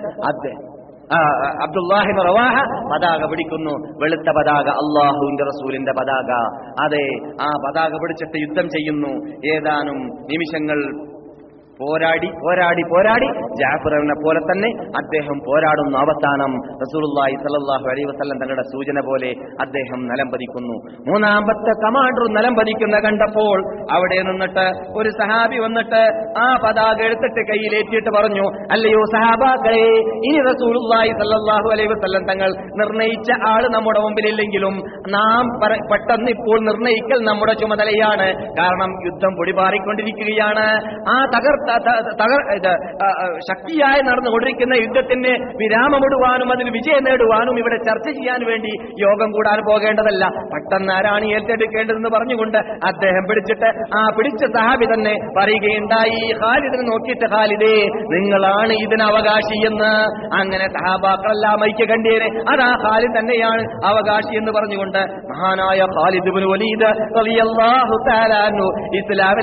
അബ്ദുല്ലാഹി ഇബ്നു റവാഹ പതാക പിടിക്കുന്നു. വെളുത്ത പതാക, അല്ലാഹുവിന്റെ റസൂലിന്റെ പതാക. അതെ, ആ പതാക പിടിച്ചിട്ട് യുദ്ധം ചെയ്യുന്നു. ഏതാനും നിമിഷങ്ങൾ പോരാടി ജാഫറിനെ പോലെ തന്നെ അദ്ദേഹം പോരാടുന്നു. അവസാനം റസൂലുള്ളാഹി സ്വല്ലല്ലാഹു അലൈഹി വസല്ലം തങ്ങളുടെ സൂചന പോലെ അദ്ദേഹം നിലം പതിക്കുന്നു. മൂന്നാമത്തെ കമാൻഡർ നിലം പതിക്കുന്ന കണ്ടപ്പോൾ അവിടെ നിന്നിട്ട് ഒരു സഹാബി വന്നിട്ട് ആ പതാക എടുത്തിട്ട് കയ്യിലേറ്റിയിട്ട് പറഞ്ഞു, അല്ലയോ സഹാബാക്കളെ, ഇനി റസൂലുള്ളാഹി സ്വല്ലല്ലാഹു അലൈഹി വസല്ലം തങ്ങൾ നിർണയിച്ച ആള് നമ്മുടെ മുമ്പിലില്ലെങ്കിലും നാം പെട്ടെന്ന് ഇപ്പോൾ നിർണയിക്കൽ നമ്മുടെ ചുമതലയാണ്. കാരണം യുദ്ധം പൊടിപാറിക്കൊണ്ടിരിക്കുകയാണ്. ആ ശക്തിയായി നടന്നുകൊണ്ടിരിക്കുന്ന യുദ്ധത്തിന് വിരാമമിടുവാനും അതിൽ വിജയം നേടുവാനും ഇവിടെ ചർച്ച ചെയ്യാൻ വേണ്ടി യോഗം കൂടാൻ പോകേണ്ടതല്ല. പെട്ടെന്ന് ആരാണ് ഏറ്റെടുക്കേണ്ടതെന്ന് പറഞ്ഞുകൊണ്ട് അദ്ദേഹം പിടിച്ച സഹാബി തന്നെ പറയുകയുണ്ടായി, ഖാലിദിനെ നോക്കിയിട്ട്, ഖാലിദേ, നിങ്ങളാണ് ഇതിന് അവകാശി എന്ന്. അങ്ങനെ സഹാബാക്കളെല്ലാം ഐക്യ കണ്ടേനെ, അതാ ഖാലിദ് തന്നെയാണ് അവകാശി എന്ന് പറഞ്ഞുകൊണ്ട് മഹാനായ ഖാലിദ് ഇബ്നു വലീദ് റളിയല്ലാഹു തആല അൻഹു ഇസ്ലാമിൽ